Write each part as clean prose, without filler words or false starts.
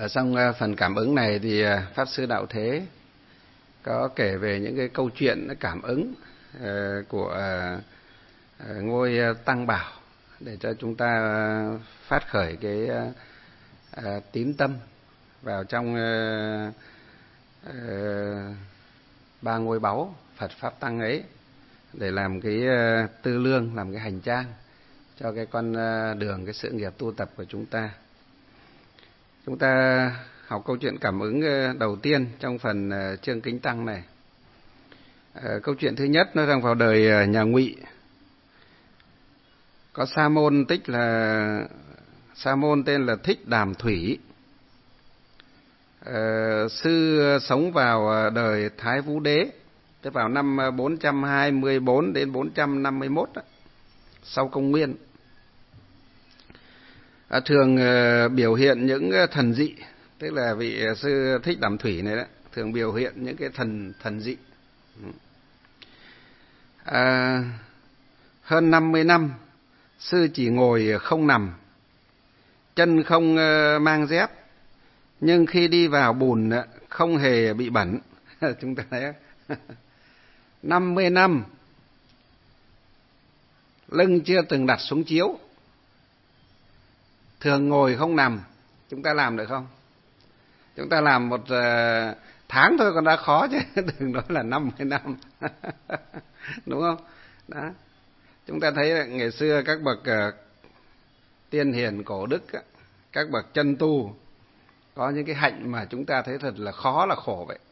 Ở trong phần cảm ứng này thì Pháp Sư Đạo Thế có kể về những cái câu chuyện cảm ứng của ngôi Tăng Bảo để cho chúng ta phát khởi cái tín tâm vào trong ba ngôi báu Phật Pháp Tăng ấy, để làm cái tư lương, làm cái hành trang cho cái con đường, cái sự nghiệp tu tập của chúng ta. Chúng ta học câu chuyện cảm ứng đầu tiên trong phần chương Kính Tăng này. Câu chuyện thứ nhất nó đang vào đời nhà Ngụy. Có sa môn tên là Thích Đàm Thủy. Sư sống vào đời Thái Vũ Đế, tức vào năm 424 đến 451 sau công nguyên. Thường biểu hiện những thần dị, tức là vị sư Thích Đàm Thủy này đó, thường biểu hiện những cái thần dị. Hơn 50 năm, sư chỉ ngồi không nằm, chân không mang dép, nhưng khi đi vào bùn không hề bị bẩn. Chúng ta thấy 50 năm lưng chưa từng đặt xuống chiếu, thường ngồi không nằm. Chúng ta làm được không? Chúng ta làm một tháng thôi còn đã khó chứ đừng nói là 50 năm. Đúng không? Đó. Chúng ta thấy ngày xưa các bậc tiên hiền cổ đức, các bậc chân tu có những cái hạnh mà chúng ta thấy thật là khó, là khổ vậy.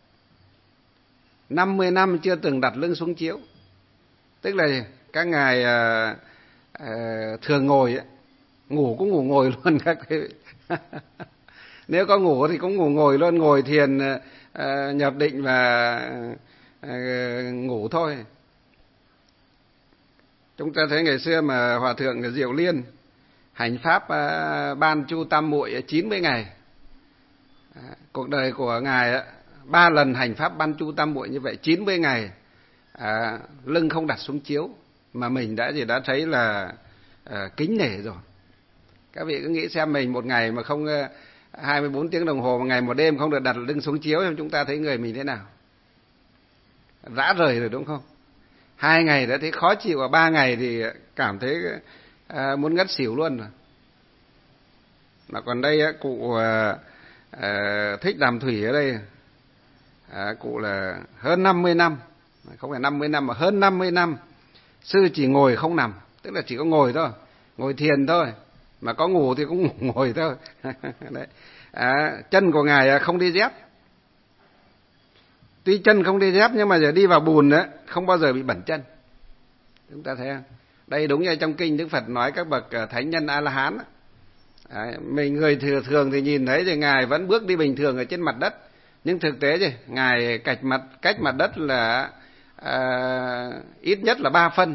50 năm chưa từng đặt lưng xuống chiếu, tức là các ngài thường ngồi ấy, ngủ cũng ngủ ngồi luôn các quý vị. Nếu có ngủ thì cũng ngủ ngồi luôn, ngồi thiền nhập định và ngủ thôi. Chúng ta thấy ngày xưa mà Hòa Thượng Diệu Liên hành pháp Ban Chu Tam Muội 90 ngày. Cuộc đời của ngài 3 lần hành pháp Ban Chu Tam Muội như vậy, 90 ngày lưng không đặt xuống chiếu, mà mình đã thấy là kính nể rồi. Các vị cứ nghĩ xem, mình một ngày mà không 24 tiếng đồng hồ, một ngày một đêm không được đặt lưng xuống chiếu, chúng ta thấy người mình thế nào? Rã rời rồi đúng không? 2 ngày đã thấy khó chịu, và 3 ngày thì cảm thấy muốn ngất xỉu luôn rồi. Mà còn đây cụ Thích Đàm Thủy ở đây, cụ là hơn 50 năm, không phải 50 năm mà hơn 50 năm, sư chỉ ngồi không nằm, tức là chỉ có ngồi thôi, ngồi thiền thôi, mà có ngủ thì cũng ngồi thôi. Đấy. Chân của ngài không đi dép, tuy chân không đi dép nhưng mà giờ đi vào bùn đó, không bao giờ bị bẩn chân. Chúng ta thấy không? Đây đúng như trong kinh Đức Phật nói các bậc thánh nhân A La Hán. Mình người thường thì nhìn thấy thì ngài vẫn bước đi bình thường ở trên mặt đất, nhưng thực tế thì ngài cách mặt đất là ít nhất là 3 phân,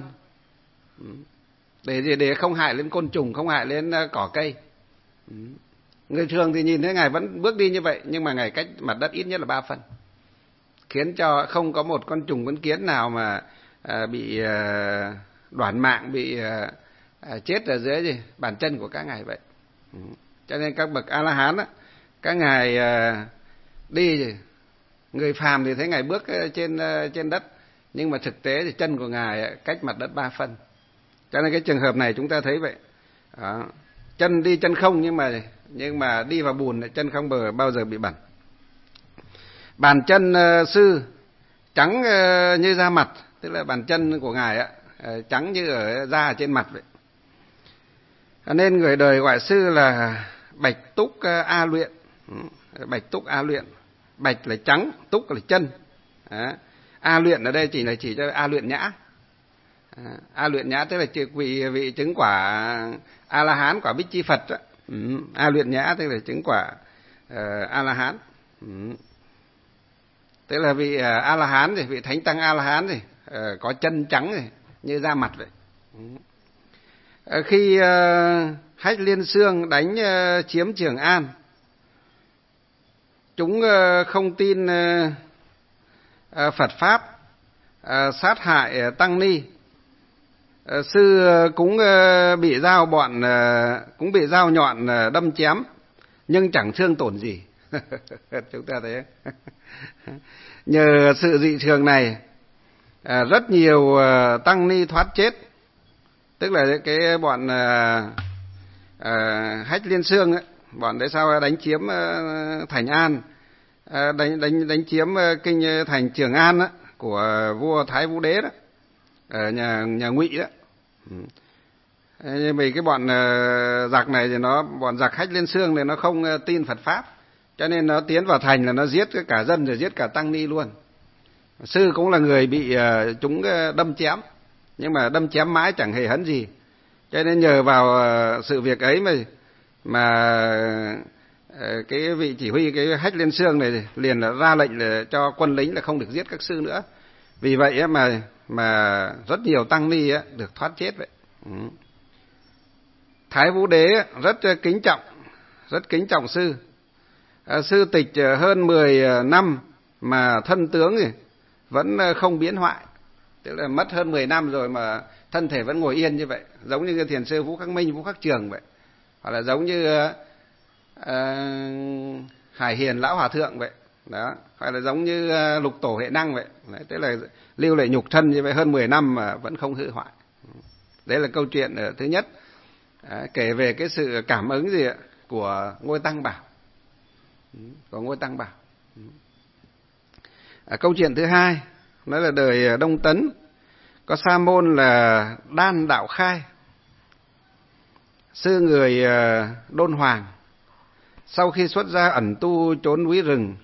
để không hại lên côn trùng, không hại lên cỏ cây. Người thường thì nhìn thấy ngài vẫn bước đi như vậy, nhưng mà ngài cách mặt đất ít nhất là 3 phân, khiến cho không có một con trùng con kiến nào mà bị đoản mạng, bị chết ở dưới bàn chân của các ngài vậy. Cho nên các bậc A La Hán á, các ngài đi, người phàm thì thấy ngài bước trên đất, nhưng mà thực tế thì chân của ngài cách mặt đất 3 phân. Cho nên cái trường hợp này chúng ta thấy vậy. Đó. Chân đi chân không, nhưng mà đi vào bùn chân không bao giờ bị bẩn. Bàn chân sư trắng như da mặt, tức là bàn chân của ngài trắng như ở da trên mặt vậy. Nên người đời gọi sư là Bạch Túc A Luyện. Bạch Túc A Luyện, bạch là trắng, túc là chân. A Luyện ở đây chỉ cho A Luyện Nhã. A Luyện Nhã tức là vị chứng quả A La Hán, quả Bích Chi Phật đó. A Luyện Nhã tức là chứng quả A La Hán. Tức là vị A La Hán thì vị thánh tăng A La Hán thì có chân trắng thì như da mặt vậy. Khi Hách Liên Xương đánh chiếm Trường An, chúng không tin Phật pháp, sát hại tăng ni. Sư cũng bị dao nhọn đâm chém, nhưng chẳng thương tổn gì. Chúng ta thấy nhờ sự dị thường này, rất nhiều tăng ni thoát chết. Tức là cái bọn Hách Liên Xương ấy, bọn đấy sau đánh chiếm Thành An, đánh chiếm kinh thành Trường An đó, của vua Thái Vũ Đế đó, ở nhà Ngụy đó. Nhưng vì cái bọn giặc này thì bọn giặc Hách Liên Xương này nó không tin Phật pháp, cho nên nó tiến vào thành là nó giết cả dân rồi giết cả tăng ni luôn. Sư cũng là người bị chúng đâm chém, nhưng mà đâm chém mãi chẳng hề hấn gì. Cho nên nhờ vào sự việc ấy mà cái vị chỉ huy cái Hách Liên Xương này liền là ra lệnh là cho quân lính là không được giết các sư nữa. Vì vậy mà rất nhiều tăng ni được thoát chết vậy. Thái Vũ Đế rất kính trọng sư. Sư tịch hơn 10 năm mà thân tướng thì vẫn không biến hoại. Tức là mất hơn 10 năm rồi mà thân thể vẫn ngồi yên như vậy, giống như thiền sư Vũ Khắc Minh, Vũ Khắc Trường vậy, hoặc là giống như Hải Hiền Lão Hòa Thượng vậy đó, hoặc là giống như Lục Tổ Hệ Năng vậy. Đấy, tức là lưu lại nhục thân như vậy hơn 10 năm mà vẫn không hư hoại. Đấy là câu chuyện thứ nhất, kể về cái sự cảm ứng gì của Ngôi Tăng Bảo, câu chuyện thứ hai đó là đời Đông Tấn, có sa môn là Đan Đạo Khai, sư người Đôn Hoàng. Sau khi xuất gia ẩn tu trốn núi rừng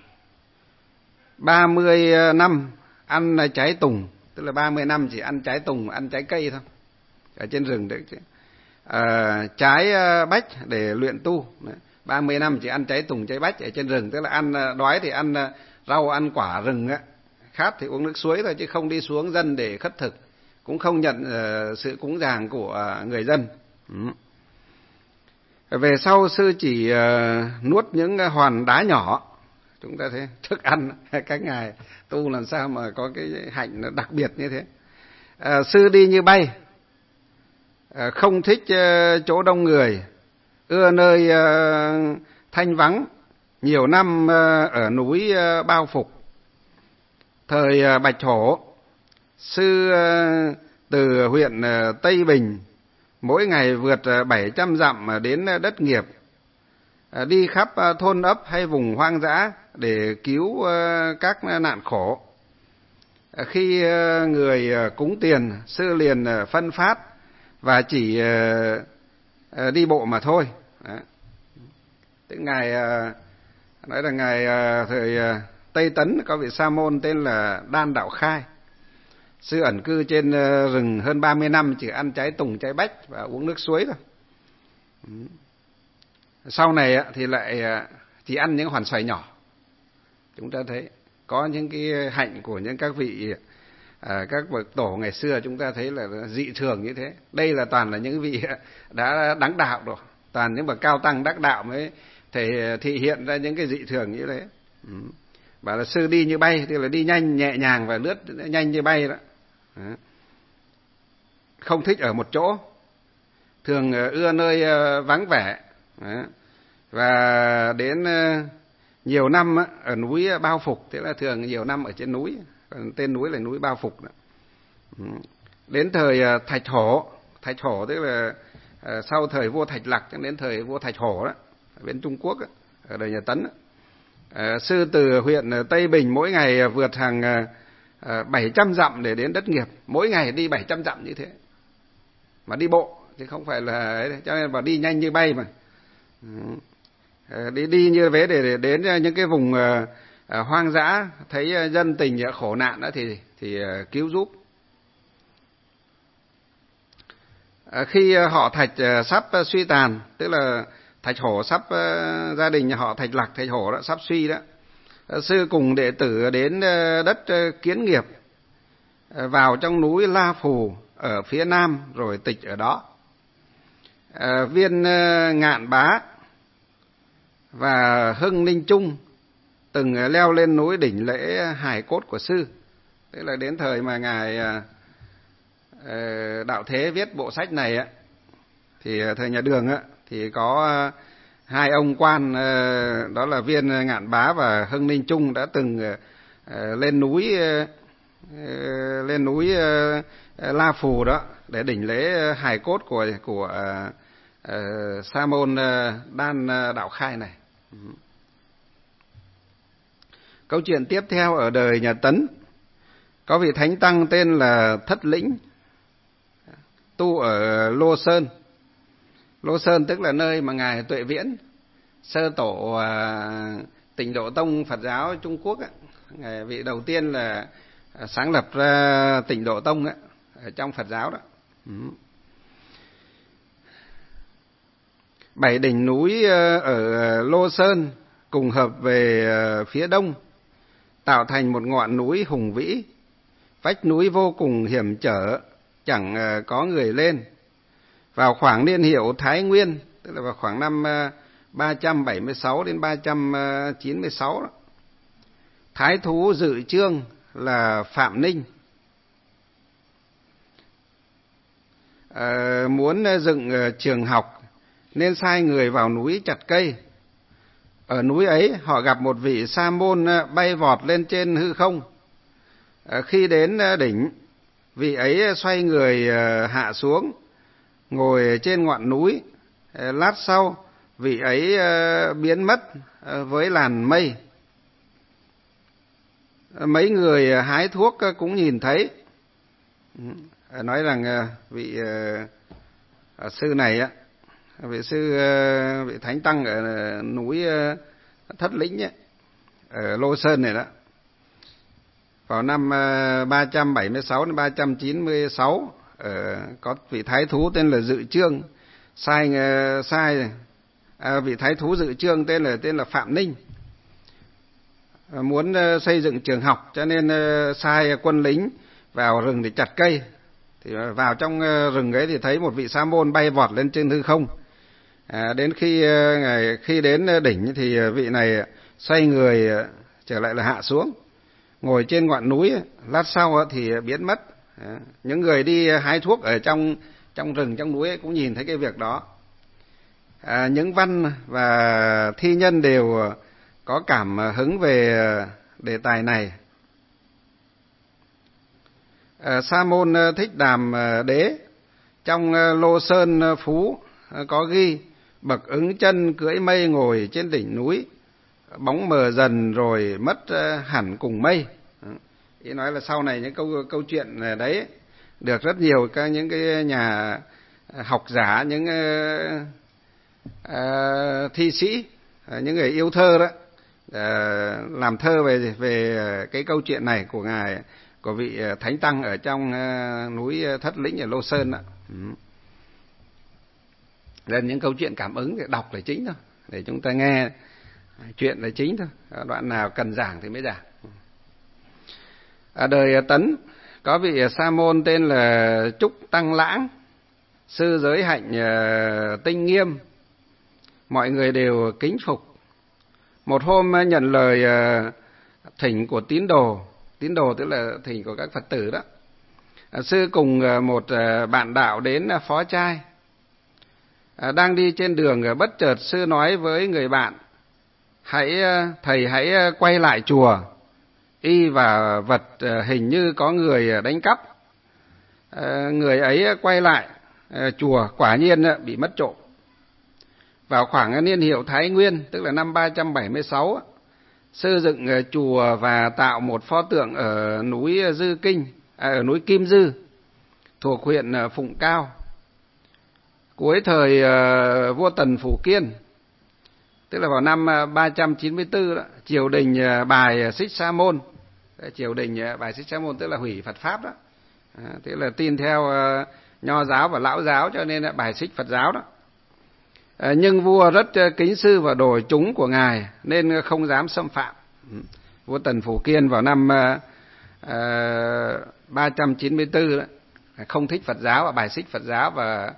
30 năm ăn trái tùng, tức là 30 năm chỉ ăn trái tùng, ăn trái cây thôi ở trên rừng đấy, trái bách để luyện tu. 30 năm chỉ ăn trái tùng, trái bách ở trên rừng, tức là ăn đói thì ăn rau, ăn quả rừng á, khát thì uống nước suối thôi, chứ không đi xuống dân để khất thực, cũng không nhận sự cúng dường của người dân. Về sau sư chỉ nuốt những hòn đá nhỏ. Chúng ta thấy thức ăn các ngài tu làm sao mà có cái hạnh đặc biệt như thế. Sư đi như bay, không thích chỗ đông người, ưa nơi thanh vắng, nhiều năm ở núi Bao Phục. Thời Bạch Hổ, sư từ huyện Tây Bình mỗi ngày vượt 700 dặm đến đất nghiệp, đi khắp thôn ấp hay vùng hoang dã để cứu các nạn khổ. Khi người cúng tiền, sư liền phân phát và chỉ đi bộ mà thôi. Tức ngài nói là ngài thời Tây Tấn có vị sa môn tên là Đan Đạo Khai, sư ẩn cư trên rừng hơn 30 năm, chỉ ăn trái tùng, trái bách và uống nước suối thôi. Sau này thì lại chỉ ăn những hoàn xoài nhỏ. Chúng ta thấy có những cái hạnh của những các vị các bậc tổ ngày xưa, chúng ta thấy là dị thường như thế. Đây là toàn là những vị đã đắc đạo rồi, toàn những bậc cao tăng đắc đạo mới thị hiện ra những cái dị thường như thế. Bảo là sư đi như bay, tức là đi nhanh nhẹ nhàng và lướt nhanh như bay đó. Không thích ở một chỗ, thường ưa nơi vắng vẻ. Và đến nhiều năm ở núi Bao Phục, tức là thường nhiều năm ở trên núi, tên núi là núi Bao Phục đó. Đến thời Thạch Hổ tức là sau thời vua Thạch Lặc đến thời vua Thạch Hổ đó, ở bên Trung Quốc đó, ở đời nhà Tấn đó. Sư từ huyện Tây Bình mỗi ngày vượt hàng 700 dặm để đến đất nghiệp, mỗi ngày đi 700 dặm như thế mà đi bộ chứ không phải là ấy, cho nên bảo đi nhanh như bay mà. Đi như thế để đến những cái vùng hoang dã, thấy dân tình khổ nạn đó thì cứu giúp. Khi họ Thạch sắp suy tàn, tức là Thạch Hổ sắp gia đình nhà họ Thạch Lặc, Thạch Hổ đó sắp suy đó, sư cùng đệ tử đến đất Kiến Nghiệp, vào trong núi La Phù ở phía nam rồi tịch ở đó. Viên Ngạn Bá và Hưng Ninh Trung từng leo lên núi đỉnh lễ hài cốt của sư. Tức là đến thời mà ngài Đạo Thế viết bộ sách này á, thì thời nhà Đường á, thì có hai ông quan đó là Viên Ngạn Bá và Hưng Ninh Trung đã từng lên núi La Phù đó để đỉnh lễ hài cốt của Sa môn Đan Đạo Khai này. Câu chuyện tiếp theo ở đời nhà Tấn, có vị thánh tăng tên là Thất Lĩnh, tu ở Lô Sơn. Lô Sơn tức là nơi mà ngài Tuệ Viễn, sơ tổ Tịnh Độ Tông Phật giáo Trung Quốc á, ngài vị đầu tiên là sáng lập ra Tịnh Độ Tông á, ở trong Phật giáo đó. 7 đỉnh núi ở Lô Sơn cùng hợp về phía đông, tạo thành một ngọn núi hùng vĩ. Vách núi vô cùng hiểm trở, chẳng có người lên. Vào khoảng niên hiệu Thái Nguyên, tức là vào khoảng năm 376 đến 396 đó, thái thú dự chương là Phạm Ninh muốn dựng trường học nên sai người vào núi chặt cây. Ở núi ấy họ gặp một vị sa môn bay vọt lên trên hư không. Khi đến đỉnh, vị ấy xoay người hạ xuống, ngồi trên ngọn núi. Lát sau, vị ấy biến mất với làn mây. Mấy người hái thuốc cũng nhìn thấy. Nói rằng vị sư này á, vị thánh tăng ở núi Thất Lĩnh ấy, ở Lô Sơn này đó, vào năm 376 đến 396 có vị thái thú tên là Dự Chương vị thái thú Dự Chương tên là Phạm Ninh muốn xây dựng trường học, cho nên sai quân lính vào rừng để chặt cây. Thì vào trong rừng ấy thì thấy một vị sa môn bay vọt lên trên hư không. Đến khi đến đỉnh thì vị này xoay người trở lại là hạ xuống, ngồi trên ngọn núi. Lát sau thì biến mất. Những người đi hái thuốc ở trong rừng, trong núi ấy cũng nhìn thấy cái việc đó. Những văn và thi nhân đều có cảm hứng về đề tài này. Sa môn Thích Đàm Đế trong Lô Sơn Phú có ghi: bậc ứng chân cưỡi mây ngồi trên đỉnh núi, bóng mờ dần rồi mất hẳn cùng mây. Ý nói là sau này những câu chuyện đấy được rất nhiều những cái nhà học giả, những thi sĩ, những người yêu thơ đó làm thơ về cái câu chuyện này của vị thánh tăng ở trong núi Thất Lĩnh ở Lô Sơn đó. Nên những câu chuyện cảm ứng để đọc là chính thôi, để chúng ta nghe chuyện là chính thôi, đoạn nào cần giảng thì mới giảng. Ở đời Tấn có vị sa môn tên là Trúc Tăng Lãng, sư giới hạnh tinh nghiêm, mọi người đều kính phục. Một hôm nhận lời thỉnh của tín đồ tức là thỉnh của các Phật tử đó, sư cùng một bạn đạo đến phó trai. Đang đi trên đường, bất chợt sư nói với người bạn: thầy hãy quay lại chùa, y và vật hình như có người đánh cắp. Người ấy quay lại chùa, quả nhiên bị mất trộm. Vào khoảng niên hiệu Thái Nguyên, tức là năm 376, sư dựng chùa và tạo một pho tượng ở núi ở núi Kim Dư, thuộc huyện Phụng Cao. Cuối thời vua Tần Phủ Kiên, tức là vào năm 394 đó, triều đình bài Xích Sa Môn. Triều đình bài Xích Sa Môn tức là hủy Phật pháp đó, tức là tin theo Nho giáo và Lão giáo, cho nên là bài xích Phật giáo đó. Nhưng vua rất kính sư và đồ chúng của ngài nên không dám xâm phạm. Vua Tần Phủ Kiên vào năm 394 đó, không thích Phật giáo và bài xích Phật giáo và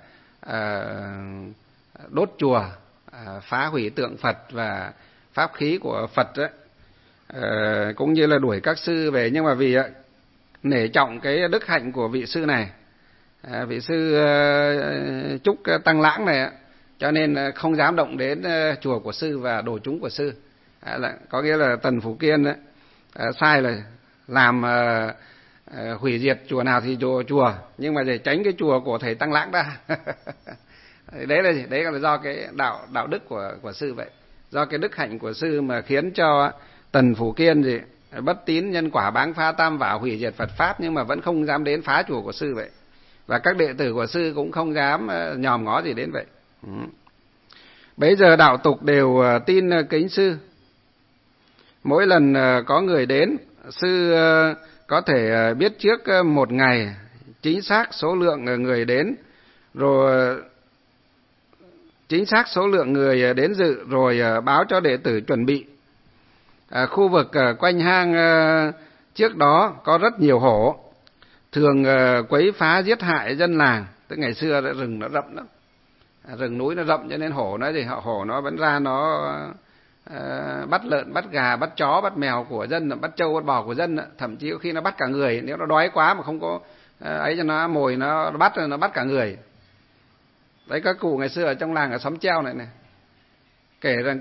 đốt chùa, phá hủy tượng Phật và pháp khí của Phật đó, cũng như là đuổi các sư về. Nhưng mà vì nể trọng cái đức hạnh của vị sư này, vị sư Trúc Tăng Lãng này, cho nên không dám động đến chùa của sư và đồ chúng của sư. Có nghĩa là Tần Phủ Kiên sai là làm hủy diệt chùa nào thì chùa, nhưng mà để tránh cái chùa của thầy Tăng Lãng ra. Đấy là gì? Đấy là do cái đạo đức của sư vậy, do cái đức hạnh của sư mà khiến cho Tần Phủ Kiên gì bất tín nhân quả, báng phá tam bảo, hủy diệt Phật pháp, nhưng mà vẫn không dám đến phá chùa của sư vậy. Và các đệ tử của sư cũng không dám nhòm ngó gì đến vậy. Bấy giờ đạo tục đều tin kính sư. Mỗi lần có người đến, sư có thể biết trước một ngày chính xác số lượng người đến, rồi chính xác số lượng người đến dự, rồi báo cho đệ tử chuẩn bị. Khu vực quanh hang trước đó có rất nhiều hổ, thường quấy phá giết hại dân làng. Tức ngày xưa rừng nó rậm lắm, rừng núi nó rậm, cho nên hổ nó vẫn ra, nó bắt lợn, bắt gà, bắt chó, bắt mèo của dân, bắt trâu, bắt bò của dân, thậm chí có khi nó bắt cả người. Nếu nó đói quá mà không có ấy cho nó mồi, nó bắt cả người. Đấy, các cụ ngày xưa ở trong làng ở xóm Treo này kể rằng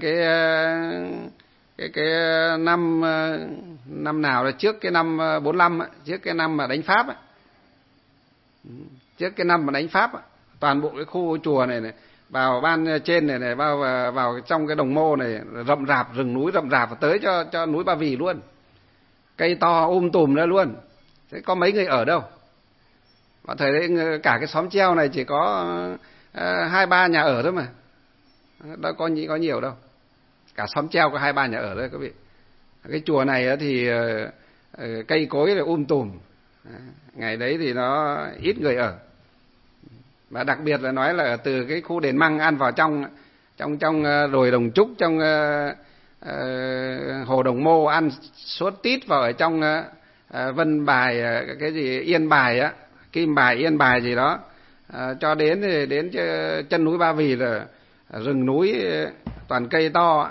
cái năm nào là trước cái năm 45 ấy, trước cái năm mà đánh Pháp ấy. Trước cái năm mà đánh Pháp ấy, toàn bộ cái khu chùa này vào ban trên này vào trong cái đồng mô này rậm rạp, rừng núi rậm rạp, và tới cho núi Ba Vì luôn, cây to tùm ra luôn. Thế có mấy người ở đâu? Mà thời đấy cả cái xóm Treo này chỉ có 2-3 nhà ở thôi mà, đâu có nhiều đâu. Cả xóm Treo có 2-3 nhà ở thôi các vị. Cái chùa này thì cây cối là tùm. Ngày đấy thì nó ít người ở. Và đặc biệt là nói là từ cái khu đền Măng ăn vào trong đồi Đồng Trúc, trong hồ Đồng Mô, ăn suốt tít vào ở trong Vân Bài, cái gì Yên Bài á, Kim Bài, Yên Bài gì đó, cho đến chân núi Ba Vì là rừng núi toàn cây to,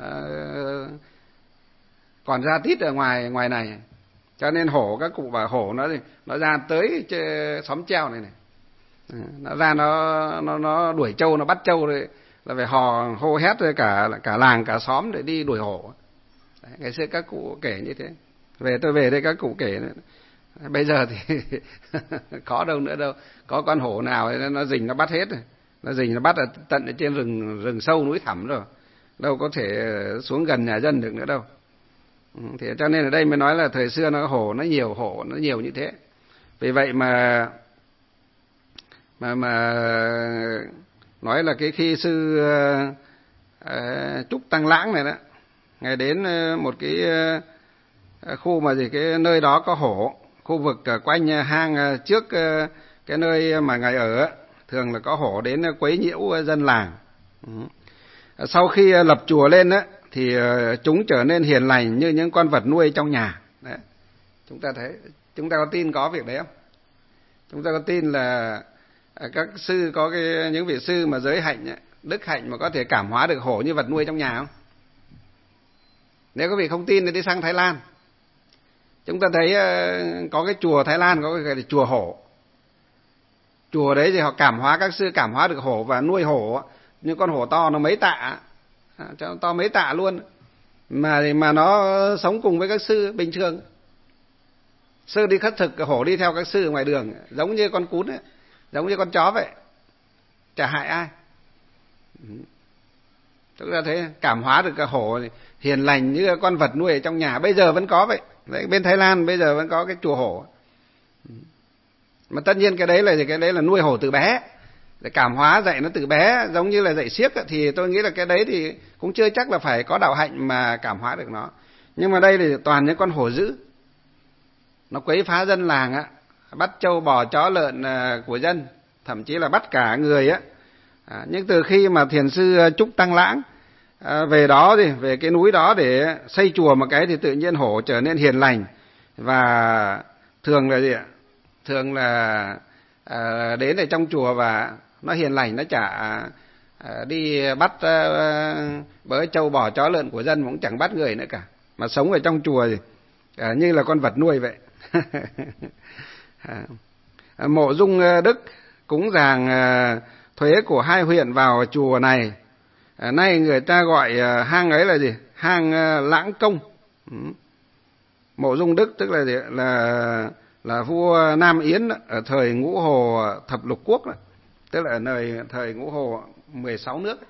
còn ra tít ở ngoài này. Cho nên hổ, các cụ bảo hổ nó ra tới xóm Treo này. Nó ra nó đuổi trâu, nó bắt trâu rồi là phải hô hét rồi cả làng cả xóm để đi đuổi hổ. Đấy, ngày xưa các cụ kể như thế. Tôi về đây các cụ kể nữa. Bây giờ thì có đâu nữa đâu, có con hổ nào nó rình nó bắt hết rồi. Nó rình nó bắt ở tận ở trên rừng sâu núi thẳm rồi, đâu có thể xuống gần nhà dân được nữa đâu. Thì cho nên ở đây mới nói là thời xưa hổ nó nhiều như thế. Vì vậy mà nói là cái khi sư Trúc Tăng Lãng này đó, ngày đến một cái khu mà cái nơi đó có hổ, khu vực quanh hang trước cái nơi mà ngài ở, thường là có hổ đến quấy nhiễu dân làng. Sau khi lập chùa lên á, thì chúng trở nên hiền lành như những con vật nuôi trong nhà. Đấy. Chúng ta có tin có việc đấy không? Chúng ta có tin là các sư có những vị sư mà giới hạnh, đức hạnh mà có thể cảm hóa được hổ như vật nuôi trong nhà không? Nếu các vị không tin thì đi sang Thái Lan. Chúng ta thấy có cái chùa Thái Lan có cái chùa hổ. Chùa đấy thì họ các sư cảm hóa được hổ và nuôi hổ, như con hổ to nó mấy tạ, to mấy tạ luôn, mà nó sống cùng với các sư bình thường. Sư đi khất thực, hổ đi theo các sư ngoài đường, giống như con cún ấy, giống như con chó vậy, chả hại ai. Chúng ta thấy cảm hóa được cả hổ hiền lành như con vật nuôi ở trong nhà. Bây giờ vẫn có vậy. Đấy, bên Thái Lan bây giờ vẫn có cái chùa hổ. Mà tất nhiên cái đấy là nuôi hổ từ bé, để cảm hóa dạy nó từ bé, giống như là dạy xiếc. Thì tôi nghĩ là cái đấy thì cũng chưa chắc là phải có đạo hạnh mà cảm hóa được nó. Nhưng mà đây thì toàn những con hổ dữ, nó quấy phá dân làng á, bắt trâu bò chó lợn của dân, thậm chí là bắt cả người á. Nhưng từ khi mà thiền sư Trúc Tăng Lãng về đó thì về cái núi đó để xây chùa một cái, thì tự nhiên hổ trở nên hiền lành. Và thường là gì ạ? Thường là đến ở trong chùa và nó hiền lành, nó chả đi bắt bớ trâu bò chó lợn của dân, cũng chẳng bắt người nữa cả, mà sống ở trong chùa thì như là con vật nuôi vậy. Mộ Dung Đức cúng dường thuế của 2 huyện vào chùa này. Nay người ta gọi hang ấy là gì? Hang Lãng Công. Mộ Dung Đức tức là gì? Là vua Nam Yến ở thời Ngũ Hồ Thập Lục Quốc đó. Tức là ở thời Ngũ Hồ 16 nước.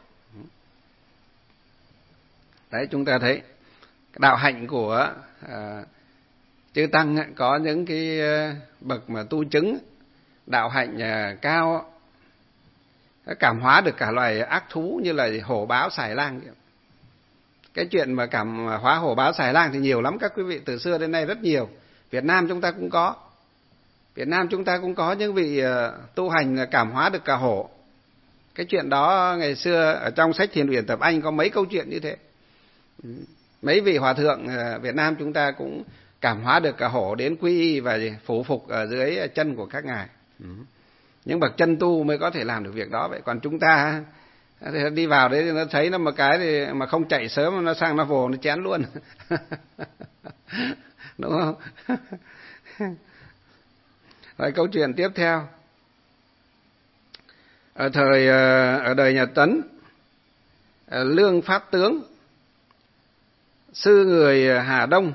Đấy, chúng ta thấy đạo hạnh của chư tăng có những cái bậc mà tu chứng đạo hạnh cao, cảm hóa được cả loài ác thú như là hổ báo xài lang. Cái chuyện mà cảm hóa hổ báo xài lang thì nhiều lắm các quý vị, từ xưa đến nay rất nhiều. Việt Nam chúng ta cũng có. Việt Nam chúng ta cũng có những vị tu hành cảm hóa được cả hổ. Cái chuyện đó ngày xưa ở trong sách Thiền Uyển Tập Anh có mấy câu chuyện như thế. Mấy vị hòa thượng Việt Nam chúng ta cũng cảm hóa được cả hổ đến quy y và phủ phục ở dưới chân của các ngài. Những bậc chân tu mới có thể làm được việc đó vậy. Còn chúng ta thì đi vào đấy thì nó thấy nó một cái thì mà không chạy sớm nó sang nó vồ nó chén luôn. Đúng không? Rồi câu chuyện tiếp theo. Ở đời nhà Tấn, Lương Pháp Tướng, sư người Hà Đông,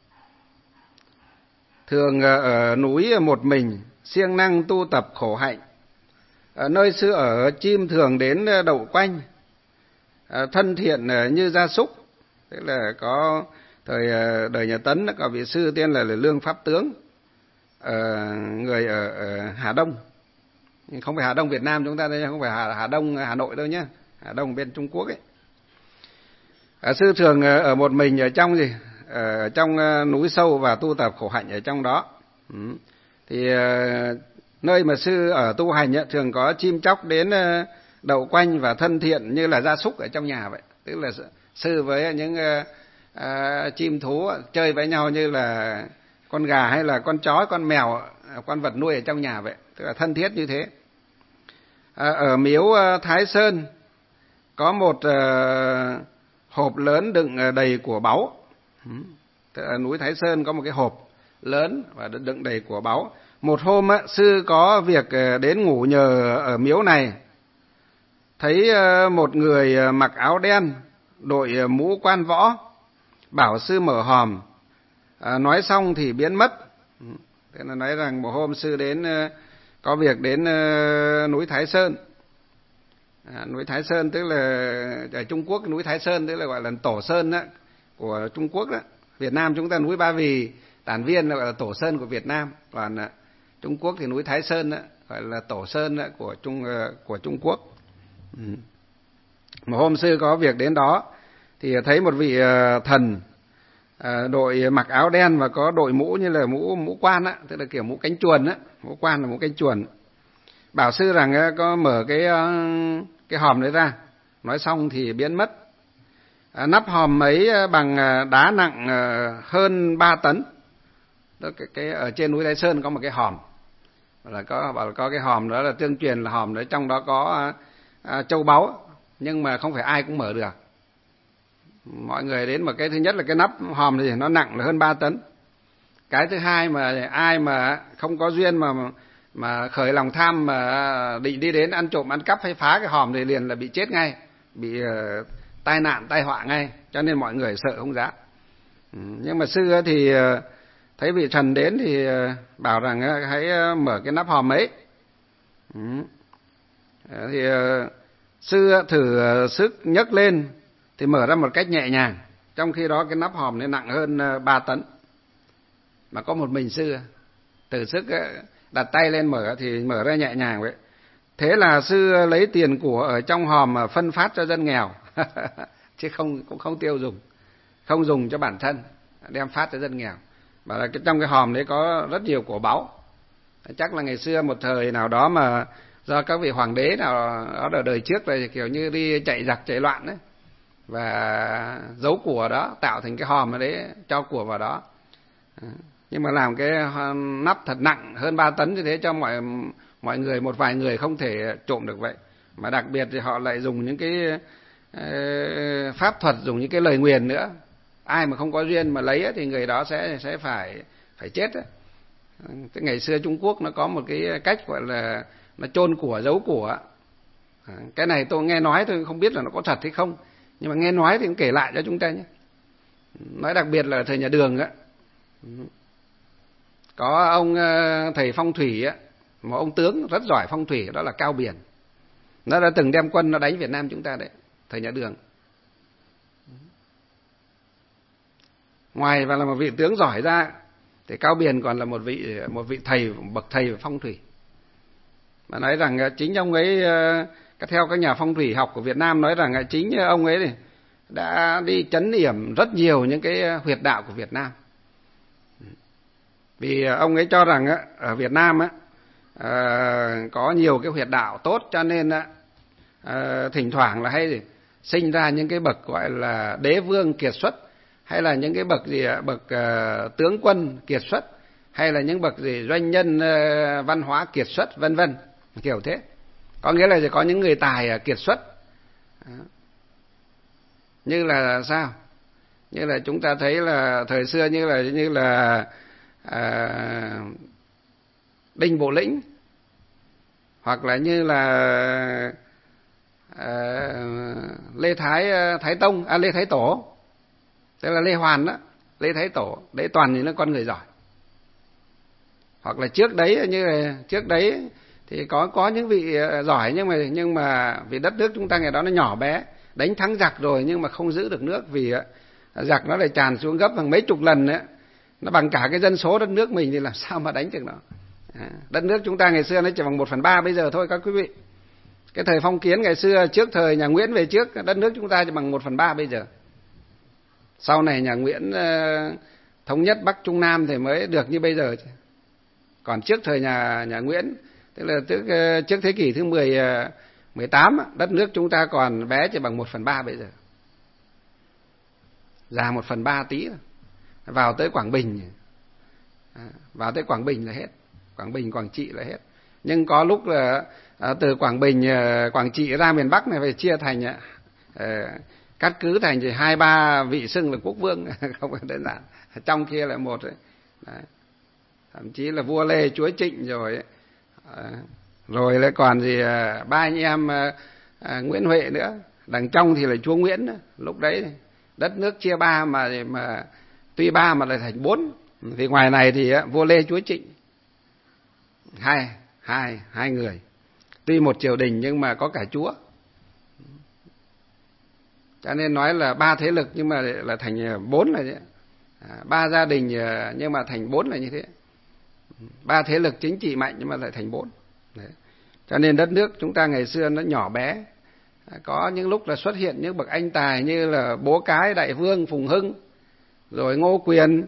thường ở núi một mình, siêng năng tu tập khổ hạnh. Ở nơi xưa ở, chim thường đến đậu quanh, thân thiện như gia súc. Tức là có thời đời nhà Tấn có vị sư tên là Lương Pháp Tướng, người ở Hà Đông. Không phải Hà Đông Việt Nam chúng ta đây, không phải Hà Đông Hà Nội đâu nhé, Hà Đông bên Trung Quốc ấy. Sư thường ở một mình ở trong gì? Ở trong núi sâu và tu tập khổ hạnh ở trong đó. Thì nơi mà sư ở tu hành thường có chim chóc đến đậu quanh và thân thiện như là gia súc ở trong nhà vậy. Tức là sư với những chim thú chơi với nhau như là con gà hay là con chó, con mèo, con vật nuôi ở trong nhà vậy. Tức là thân thiết như thế. Ở miếu Thái Sơn có một hộp lớn đựng đầy của báu. Tức là núi Thái Sơn có một cái hộp lớn và đựng đầy của báu. Một hôm sư có việc đến ngủ nhờ ở miếu này, thấy một người mặc áo đen, đội mũ quan võ, bảo sư mở hòm. Nói xong thì biến mất. Thế là nói rằng một hôm sư đến có việc đến núi Thái Sơn. Núi Thái Sơn tức là ở Trung Quốc, núi Thái Sơn tức là gọi là Tổ Sơn đó, của Trung Quốc đó. Việt Nam chúng ta núi Ba Vì, Tản Viên là gọi là Tổ Sơn của Việt Nam, còn Trung Quốc thì núi Thái Sơn đó, gọi là Tổ Sơn đó, của Trung Quốc. Một hôm sư có việc đến đó thì thấy một vị thần đội mặc áo đen và có đội mũ như là mũ quan á, tức là kiểu mũ cánh chuồn á, mũ quan là mũ cánh chuồn. Bảo sư rằng có mở cái hòm đấy ra. Nói xong thì biến mất. Nắp hòm ấy bằng đá nặng hơn 3 tấn. Đó, cái ở trên núi Thái Sơn có một cái hòm. Bảo là có cái hòm đó là tương truyền là hòm đấy trong đó có châu báu, nhưng mà không phải ai cũng mở được. Mọi người đến, mà cái thứ nhất là cái nắp hòm thì nó nặng là hơn 3 tấn. Cái thứ hai mà ai mà không có duyên mà khởi lòng tham mà định đi đến ăn trộm ăn cắp hay phá cái hòm thì liền là bị chết ngay, bị tai nạn tai họa ngay, cho nên mọi người sợ không dám. Nhưng mà sư thì thấy vị thần đến thì bảo rằng hãy mở cái nắp hòm ấy. Thì sư thử sức nhấc lên thì mở ra một cách nhẹ nhàng, trong khi đó cái nắp hòm nó nặng hơn 3 tấn. Mà có một mình sư thử sức đặt tay lên mở thì mở ra nhẹ nhàng vậy. Thế là sư lấy tiền của ở trong hòm mà phân phát cho dân nghèo. Chứ cũng không tiêu dùng, không dùng cho bản thân, đem phát cho dân nghèo. Bảo là trong cái hòm đấy có rất nhiều của báu. Chắc là ngày xưa một thời nào đó mà do các vị hoàng đế nào đó ở đời trước là kiểu như đi chạy giặc chạy loạn đấy, và giấu của đó, tạo thành cái hòm ở đấy cho của vào đó. Nhưng mà làm cái nắp thật nặng hơn 3 tấn như thế cho mọi người, một vài người không thể trộm được vậy. Mà đặc biệt thì họ lại dùng những cái pháp thuật, dùng những cái lời nguyền nữa. Ai mà không có duyên mà lấy thì người đó sẽ phải chết. Ngày xưa Trung Quốc nó có một cái cách gọi là nó chôn của, giấu của. Cái này tôi nghe nói, tôi không biết là nó có thật hay không, nhưng mà nghe nói thì cũng kể lại cho chúng ta nhé. Nói đặc biệt là thời nhà Đường á, có ông thầy phong thủy á, một ông tướng rất giỏi phong thủy, đó là Cao Biền. Nó đã từng đem quân nó đánh Việt Nam chúng ta đấy, thời nhà Đường. Ngoài và là một vị tướng giỏi ra thì Cao Biền còn là một vị thầy, bậc thầy phong thủy. Mà nói rằng chính ông ấy, theo các nhà phong thủy học của Việt Nam nói rằng chính ông ấy này đã đi trấn yểm rất nhiều những cái huyệt đạo của Việt Nam. Vì ông ấy cho rằng ở Việt Nam có nhiều cái huyệt đạo tốt, cho nên thỉnh thoảng là hay sinh ra những cái bậc gọi là đế vương kiệt xuất, hay là những cái bậc bậc tướng quân kiệt xuất, hay là những bậc doanh nhân văn hóa kiệt xuất, vân vân, kiểu thế. Có nghĩa là có những người tài kiệt xuất. Như là sao? Như là chúng ta thấy là thời xưa như là Đinh Bộ Lĩnh, hoặc là như là Lê Thái Tông, Lê Thái Tổ, tức là Lê Hoàn đó, Lê Thái Tổ, đấy toàn những con người giỏi. Hoặc là trước đấy, như là trước đấy thì có những vị giỏi, nhưng mà vì đất nước chúng ta ngày đó nó nhỏ bé, đánh thắng giặc rồi nhưng mà không giữ được nước, vì giặc nó lại tràn xuống gấp hàng mấy chục lần ấy, nó bằng cả cái dân số đất nước mình thì làm sao mà đánh được nó. Đất nước chúng ta ngày xưa nó chỉ bằng 1/3 bây giờ thôi các quý vị. Cái thời phong kiến ngày xưa, trước thời nhà Nguyễn về trước, đất nước chúng ta chỉ bằng 1/3 bây giờ. Sau này nhà Nguyễn thống nhất Bắc Trung Nam thì mới được như bây giờ. Còn trước thời nhà Nguyễn, tức là trước thế kỷ thứ 18, đất nước chúng ta còn bé chỉ bằng 1/3 bây giờ. Già 1/3 tí rồi. Vào tới Quảng Bình, là hết. Quảng Bình, Quảng Trị là hết. Nhưng có lúc là từ Quảng Bình, Quảng Trị ra miền Bắc này phải chia thành, cắt cứ thành 2-3 vị xưng là quốc vương, không phải đơn giản. Trong kia là một đấy. Thậm chí là vua Lê, chúa Trịnh rồi ấy. Rồi lại còn ba anh em Nguyễn Huệ nữa, đằng trong thì là chúa Nguyễn nữa. Lúc đấy đất nước chia ba mà tuy ba mà lại thành 4. Vì ngoài này thì vua Lê, chúa Trịnh, hai người, tuy một triều đình nhưng mà có cả chúa, cho nên nói là 3 thế lực nhưng mà là thành 4 là vậy. 3 gia đình nhưng mà thành 4 là như thế. 3 thế lực chính trị mạnh nhưng mà lại thành 4. Đấy. Cho nên đất nước chúng ta ngày xưa nó nhỏ bé. Có những lúc là xuất hiện những bậc anh tài như là Bố Cái, Đại Vương, Phùng Hưng, rồi Ngô Quyền.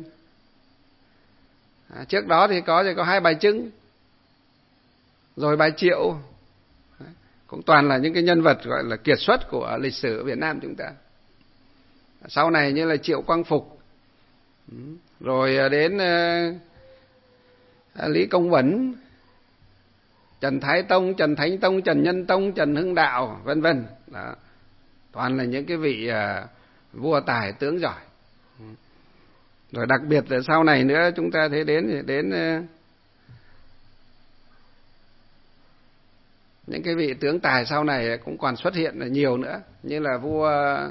Trước đó thì có Hai Bà Trưng, rồi Bà Triệu. Cũng toàn là những cái nhân vật gọi là kiệt xuất của lịch sử Việt Nam chúng ta. Sau này như là Triệu Quang Phục, rồi đến Lý Công Uẩn, Trần Thái Tông, Trần Thánh Tông, Trần Nhân Tông, Trần Hưng Đạo, vân vân. Toàn là những cái vị vua tài tướng giỏi. Rồi đặc biệt là sau này nữa chúng ta thấy đến những cái vị tướng tài sau này cũng còn xuất hiện nhiều nữa, như là vua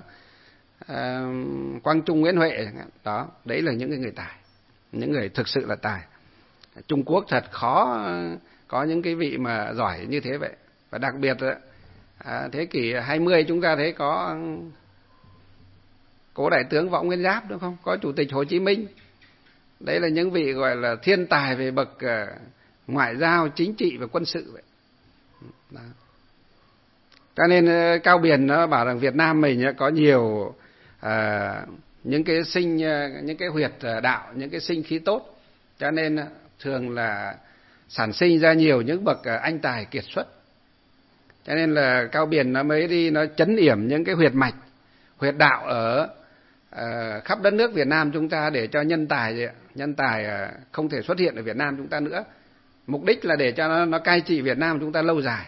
Quang Trung, Nguyễn Huệ. Đó, đấy là những người tài, những người thực sự là tài. Trung Quốc thật khó có những cái vị mà giỏi như thế vậy. Và đặc biệt thế kỷ 20 chúng ta thấy có Cố Đại tướng Võ Nguyên Giáp, đúng không? Có Chủ tịch Hồ Chí Minh. Đấy là những vị gọi là thiên tài về bậc ngoại giao, chính trị và quân sự vậy. Đó. Cho nên Cao Biền nó bảo rằng Việt Nam mình có nhiều những cái huyệt đạo, những cái sinh khí tốt, cho nên thường là sản sinh ra nhiều những bậc anh tài kiệt xuất. Cho nên là Cao Biền nó mới đi nó trấn yểm những cái huyệt mạch, huyệt đạo ở khắp đất nước Việt Nam chúng ta, để cho nhân tài không thể xuất hiện ở Việt Nam chúng ta nữa. Mục đích là để cho nó cai trị Việt Nam chúng ta lâu dài.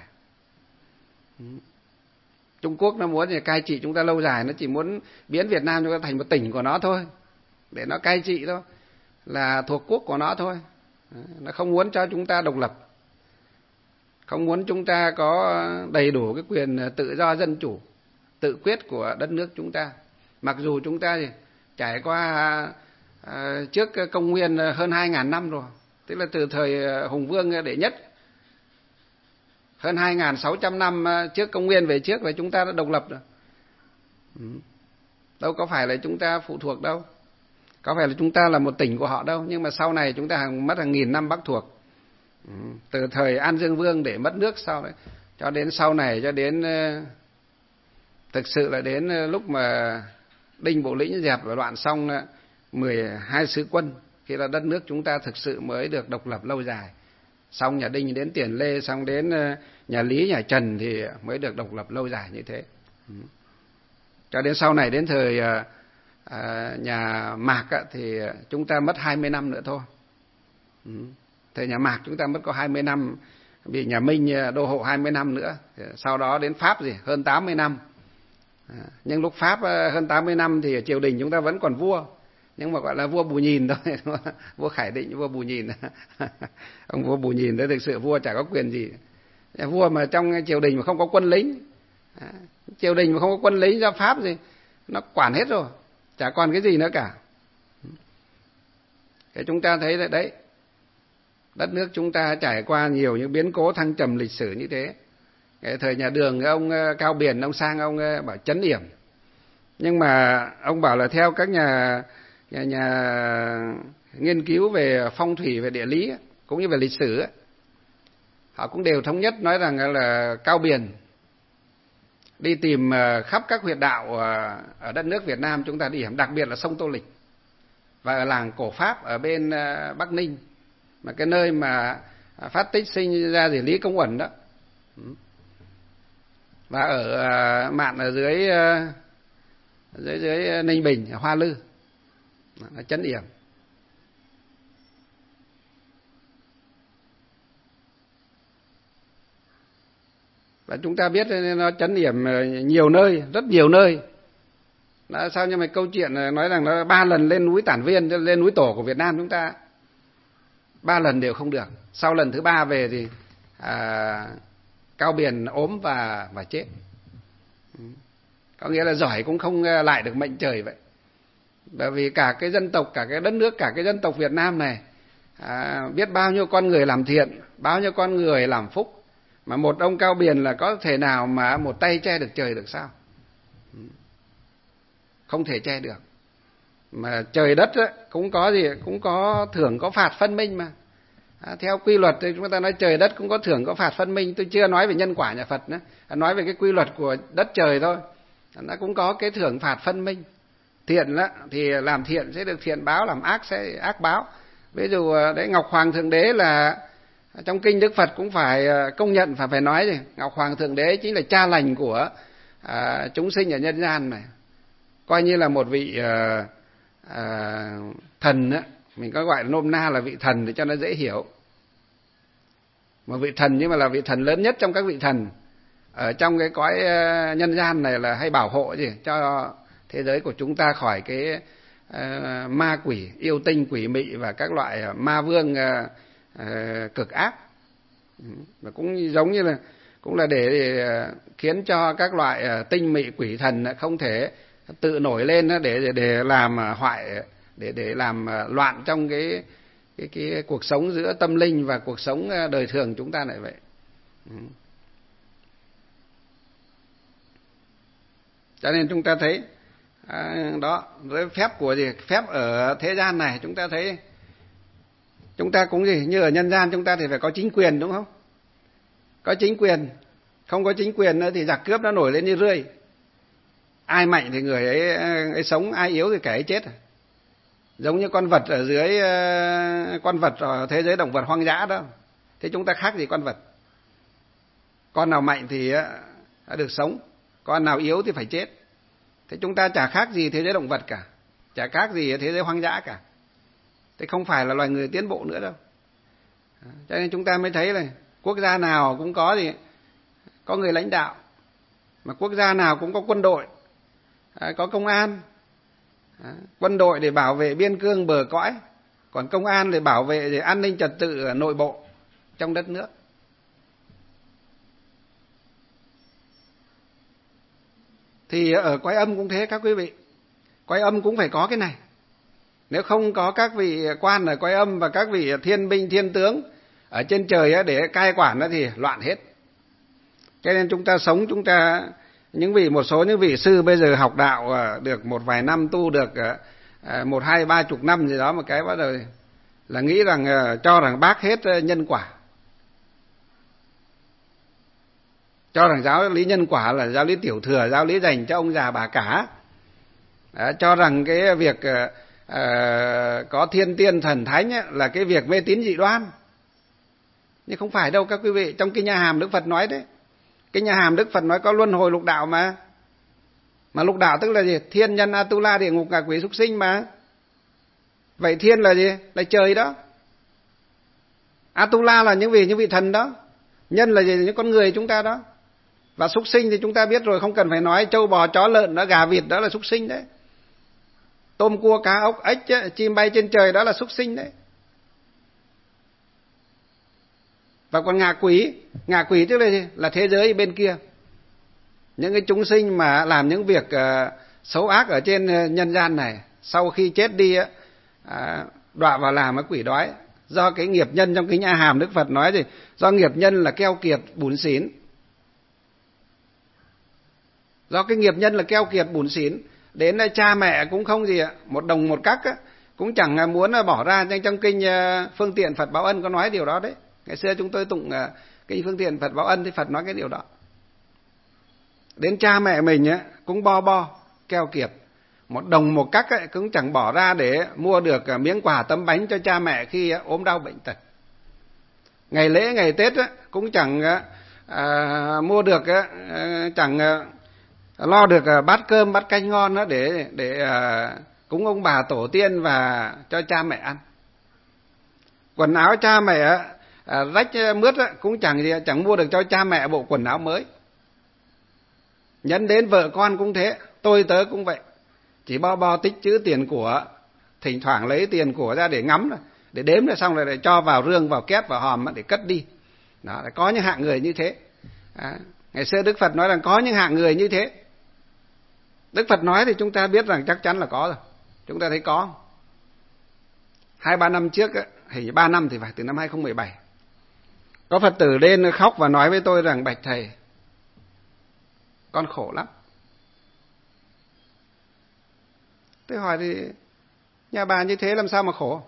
Trung Quốc nó muốn cai trị chúng ta lâu dài, nó chỉ muốn biến Việt Nam chúng ta thành một tỉnh của nó thôi, để nó cai trị thôi, là thuộc quốc của nó thôi. Nó không muốn cho chúng ta độc lập. không muốn chúng ta có đầy đủ cái quyền tự do dân chủ, tự quyết của đất nước chúng ta. Mặc dù chúng ta thì trải qua trước công nguyên hơn 2.000 năm rồi, tức là từ thời Hùng Vương Đệ Nhất, hơn 2.600 năm trước công nguyên về trước là chúng ta đã độc lập rồi. Đâu có phải là chúng ta phụ thuộc đâu, có phải là chúng ta là một tỉnh của họ đâu, nhưng mà sau này chúng ta mất hàng nghìn năm bắc thuộc. Từ thời An Dương Vương để mất nước sau đấy, cho đến sau này, cho đến thực sự là đến lúc mà Đinh Bộ Lĩnh dẹp và loạn xong 12 sứ quân, khi là đất nước chúng ta thực sự mới được độc lập lâu dài. Xong nhà Đinh đến Tiền Lê, xong đến nhà Lý, nhà Trần thì mới được độc lập lâu dài như thế. Cho đến sau này đến thời nhà Mạc thì chúng ta mất 20 năm nữa thôi. Thời nhà Mạc chúng ta mất có 20 năm, vì nhà Minh đô hộ 20 năm nữa. Sau đó đến Pháp gì hơn 80 năm. Nhưng lúc Pháp hơn 80 năm thì triều đình chúng ta vẫn còn vua, nhưng mà gọi là vua Bù Nhìn thôi. Vua Khải Định, vua Bù Nhìn. Ông vua Bù Nhìn đấy thực sự vua chả có quyền gì. Vua mà trong triều đình mà không có quân lính, triều đình mà không có quân lính, ra Pháp gì nó quản hết rồi, chả còn cái gì nữa cả. Thế chúng ta thấy đấy, đất nước chúng ta trải qua nhiều những biến cố thăng trầm lịch sử như thế. Cái thời nhà Đường, ông Cao Biền, ông sang ông bảo trấn yểm, nhưng mà ông bảo là theo các nhà nghiên cứu về phong thủy, về địa lý cũng như về lịch sử, họ cũng đều thống nhất nói rằng là Cao Biền đi tìm khắp các huyệt đạo ở đất nước Việt Nam chúng ta đi hiểm, đặc biệt là sông Tô Lịch và ở làng Cổ Pháp ở bên Bắc Ninh, mà cái nơi mà phát tích sinh ra gì Lý Công Uẩn đó, và ở mạn ở dưới Ninh Bình, Hoa Lư, trấn yểm. Và chúng ta biết nó trấn yểm nhiều nơi, rất nhiều nơi. Đã sao, nhưng mà câu chuyện nói rằng nó 3 lần lên núi Tản Viên, lên núi Tổ của Việt Nam chúng ta 3 lần đều không được. Sau lần thứ 3 về thì Cao Biền ốm và chết. Có nghĩa là giỏi cũng không lại được mệnh trời vậy. Bởi vì cả cái dân tộc, cả cái đất nước, cả cái dân tộc Việt Nam này biết bao nhiêu con người làm thiện, bao nhiêu con người làm phúc, mà một ông Cao Biền là có thể nào mà một tay che được trời được sao? Không thể che được. Mà trời đất ấy, cũng có gì, cũng có thưởng có phạt phân minh mà. Theo quy luật thì chúng ta nói trời đất cũng có thưởng có phạt phân minh. Tôi chưa nói về nhân quả nhà Phật nữa, nói về cái quy luật của đất trời thôi. Nó cũng có cái thưởng phạt phân minh. Thiện đó, thì làm thiện sẽ được thiện báo, làm ác sẽ ác báo. Ví dụ đấy, Ngọc Hoàng Thượng Đế là trong kinh Đức Phật cũng phải công nhận, phải nói gì, Ngọc Hoàng Thượng Đế chính là cha lành của chúng sinh ở nhân gian này, coi như là một vị thần á, mình có gọi là nôm na là vị thần để cho nó dễ hiểu. Một vị thần, nhưng mà là vị thần lớn nhất trong các vị thần ở trong cái cõi nhân gian này, là hay bảo hộ gì cho thế giới của chúng ta khỏi cái ma quỷ, yêu tinh, quỷ mị và các loại ma vương cực ác. Và cũng giống như là cũng là để khiến cho các loại tinh mị quỷ thần không thể tự nổi lên để làm hoại, để làm loạn trong cái cuộc sống giữa tâm linh và cuộc sống đời thường chúng ta lại vậy. Cho nên chúng ta thấy đó, với phép của gì, phép ở thế gian này chúng ta thấy, chúng ta cũng gì, như ở nhân gian chúng ta thì phải có chính quyền, đúng không? Có chính quyền, không có chính quyền nữa thì giặc cướp nó nổi lên như rươi. Ai mạnh thì người ấy sống, ai yếu thì kẻ ấy chết. Giống như con vật ở dưới, con vật ở thế giới động vật hoang dã đó. Thế chúng ta khác gì con vật? Con nào mạnh thì được sống, con nào yếu thì phải chết. Thế chúng ta chả khác gì thế giới động vật cả, chả khác gì thế giới hoang dã cả. Thế không phải là loài người tiến bộ nữa đâu. Cho nên chúng ta mới thấy là quốc gia nào cũng có gì, có người lãnh đạo, mà quốc gia nào cũng có quân đội, có công an. Quân đội để bảo vệ biên cương bờ cõi, còn công an để bảo vệ an ninh trật tự ở nội bộ trong đất nước. Thì ở Quái Âm cũng thế các quý vị. Quái Âm cũng phải có cái này. Nếu không có các vị quan ở Quái Âm và các vị thiên binh thiên tướng ở trên trời để cai quản thì loạn hết. Cho nên chúng ta sống, chúng ta một số những vị sư bây giờ học đạo được một vài năm, tu được 1, 2, 30 năm gì đó, một cái bắt đầu là nghĩ rằng cho rằng bác hết nhân quả, cho rằng giáo lý nhân quả là giáo lý tiểu thừa, giáo lý dành cho ông già bà cả. Cho rằng cái việc có thiên tiên thần thánh là cái việc mê tín dị đoan. Nhưng không phải đâu các quý vị. Trong Kinh Nhà Hàm Đức Phật nói đấy, Kinh Nhà Hàm Đức Phật nói có luân hồi lục đạo mà lục đạo tức là gì? Thiên, nhân, Atula, địa ngục, ngạ quỷ, súc sinh mà. Vậy thiên là gì? Là trời đó. Atula là những vị thần đó. Nhân là gì? Những con người chúng ta đó. Và súc sinh thì chúng ta biết rồi, không cần phải nói. Trâu bò chó lợn đó, gà vịt đó là súc sinh đấy. Tôm cua cá ốc ếch chim bay trên trời đó là súc sinh đấy. Và còn ngạ quỷ tức là gì? Là thế giới bên kia. Những cái chúng sinh mà làm những việc xấu ác ở trên nhân gian này, sau khi chết đi đọa vào làm cái quỷ đói. Do cái nghiệp nhân, trong Kinh A Hàm Đức Phật nói gì? Do nghiệp nhân là keo kiệt bủn xỉn. Do cái nghiệp nhân là keo kiệt bủn xỉn, đến cha mẹ cũng không gì ạ, một đồng một cắc cũng chẳng muốn bỏ ra. Trong Kinh Phương Tiện Phật Báo Ân có nói điều đó đấy. Ngày xưa chúng tôi tụng Kinh Phương Tiện Phật Báo Ân thì Phật nói cái điều đó. Đến cha mẹ mình cũng bo keo kiệt, một đồng một cắc cũng chẳng bỏ ra để mua được miếng quà tấm bánh cho cha mẹ khi ốm đau bệnh tật. Ngày lễ ngày Tết cũng chẳng mua được, chẳng lo được bát cơm bát canh ngon để cúng ông bà tổ tiên và cho cha mẹ ăn. Quần áo cha mẹ rách mướt cũng chẳng mua được cho cha mẹ bộ quần áo mới. Nhấn đến vợ con cũng thế, tôi tớ cũng vậy, chỉ bo tích trữ tiền của, thỉnh thoảng lấy tiền của ra để ngắm, để đếm rồi xong rồi để cho vào rương, vào két, vào hòm để cất đi. Đó, có những hạng người như thế. Ngày xưa Đức Phật nói rằng có những hạng người như thế. Đức Phật nói thì chúng ta biết rằng chắc chắn là có rồi. Chúng ta thấy có. 2-3 năm trước, hình như 3 năm thì phải, từ năm 2017, có Phật tử lên khóc và nói với tôi rằng: bạch thầy, con khổ lắm. Tôi hỏi thì nhà bà như thế làm sao mà khổ?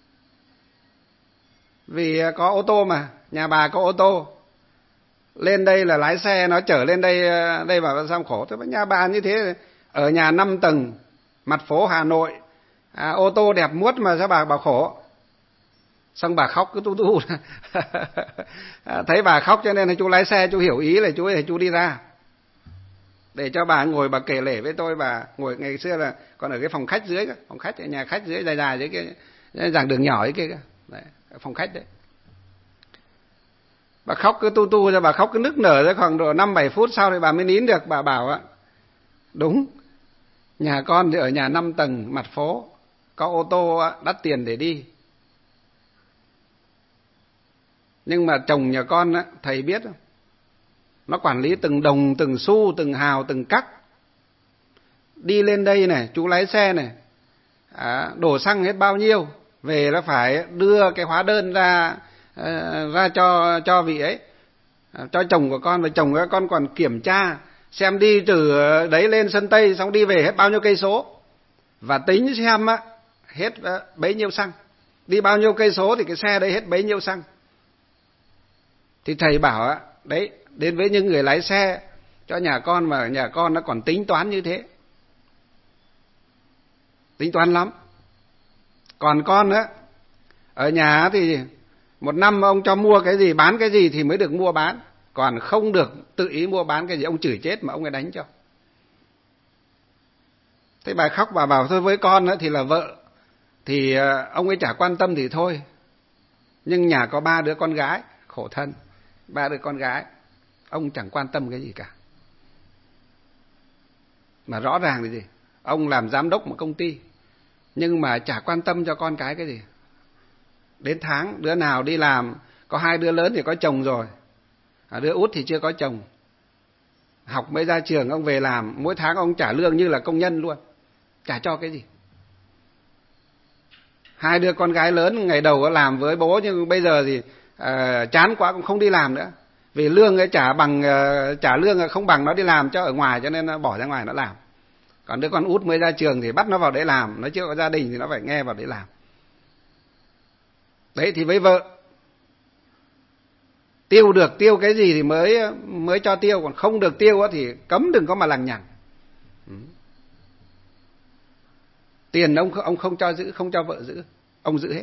Vì có ô tô mà, nhà bà có ô tô, lên đây là lái xe nó chở lên đây vào sao khổ? Tôi bảo nhà bà như thế, ở nhà 5 tầng, mặt phố Hà Nội, ô tô đẹp muốt mà sao bà bảo khổ? Xong bà khóc cứ tu thấy bà khóc cho nên là chú lái xe chú hiểu ý là chú đi ra để cho bà ngồi, bà kể lể với tôi. Bà ngồi ngày xưa là còn ở cái phòng khách dưới, phòng khách nhà khách dưới dài dưới cái giảng đường nhỏ ấy kia, đấy, phòng khách đấy. Bà khóc cứ tu ra, bà khóc cứ nức nở ra khoảng độ 5-7 phút sau thì bà mới nín được. Bà bảo đúng, nhà con thì ở nhà 5 tầng mặt phố, có ô tô đắt tiền để đi, nhưng mà chồng nhà con thầy biết không? Nó quản lý từng đồng, từng xu, từng hào, từng cắc. Đi lên đây này, chú lái xe này, đổ xăng hết bao nhiêu, về nó phải đưa cái hóa đơn ra cho vị ấy, cho chồng của con. Và chồng của con còn kiểm tra xem đi từ đấy lên sân Tây xong đi về hết bao nhiêu cây số, và tính xem hết bấy nhiêu xăng, đi bao nhiêu cây số thì cái xe đấy hết bấy nhiêu xăng. Thì thầy bảo đấy, đến với những người lái xe cho nhà con mà nhà con nó còn tính toán như thế, tính toán lắm. Còn con ở nhà thì một năm ông cho mua cái gì, bán cái gì thì mới được mua bán, còn không được tự ý mua bán cái gì, ông chửi chết mà ông ấy đánh cho. Thế bà khóc, bà bảo thôi với con thì là vợ thì ông ấy chả quan tâm thì thôi, nhưng nhà có 3 đứa con gái, khổ thân, 3 đứa con gái, ông chẳng quan tâm cái gì cả. Mà rõ ràng là gì? Ông làm giám đốc một công ty, nhưng mà chả quan tâm cho con cái gì. Đến tháng, đứa nào đi làm, có 2 đứa lớn thì có chồng rồi, đứa út thì chưa có chồng. học mới ra trường ông về làm, mỗi tháng ông trả lương như là công nhân luôn, chả cho cái gì. Hai đứa con gái lớn ngày đầu làm với bố, nhưng bây giờ thì chán quá cũng không đi làm nữa, vì lương ấy trả lương không bằng nó đi làm cho ở ngoài, cho nên nó bỏ ra ngoài nó làm. Còn đứa con út mới ra trường thì bắt nó vào đấy làm, nó chưa có gia đình thì nó phải nghe vào đấy làm. Đấy thì với vợ tiêu được tiêu cái gì thì mới cho tiêu, còn không được tiêu thì cấm đừng có mà lằng nhằng. Tiền ông không cho giữ, không cho vợ giữ, ông giữ hết.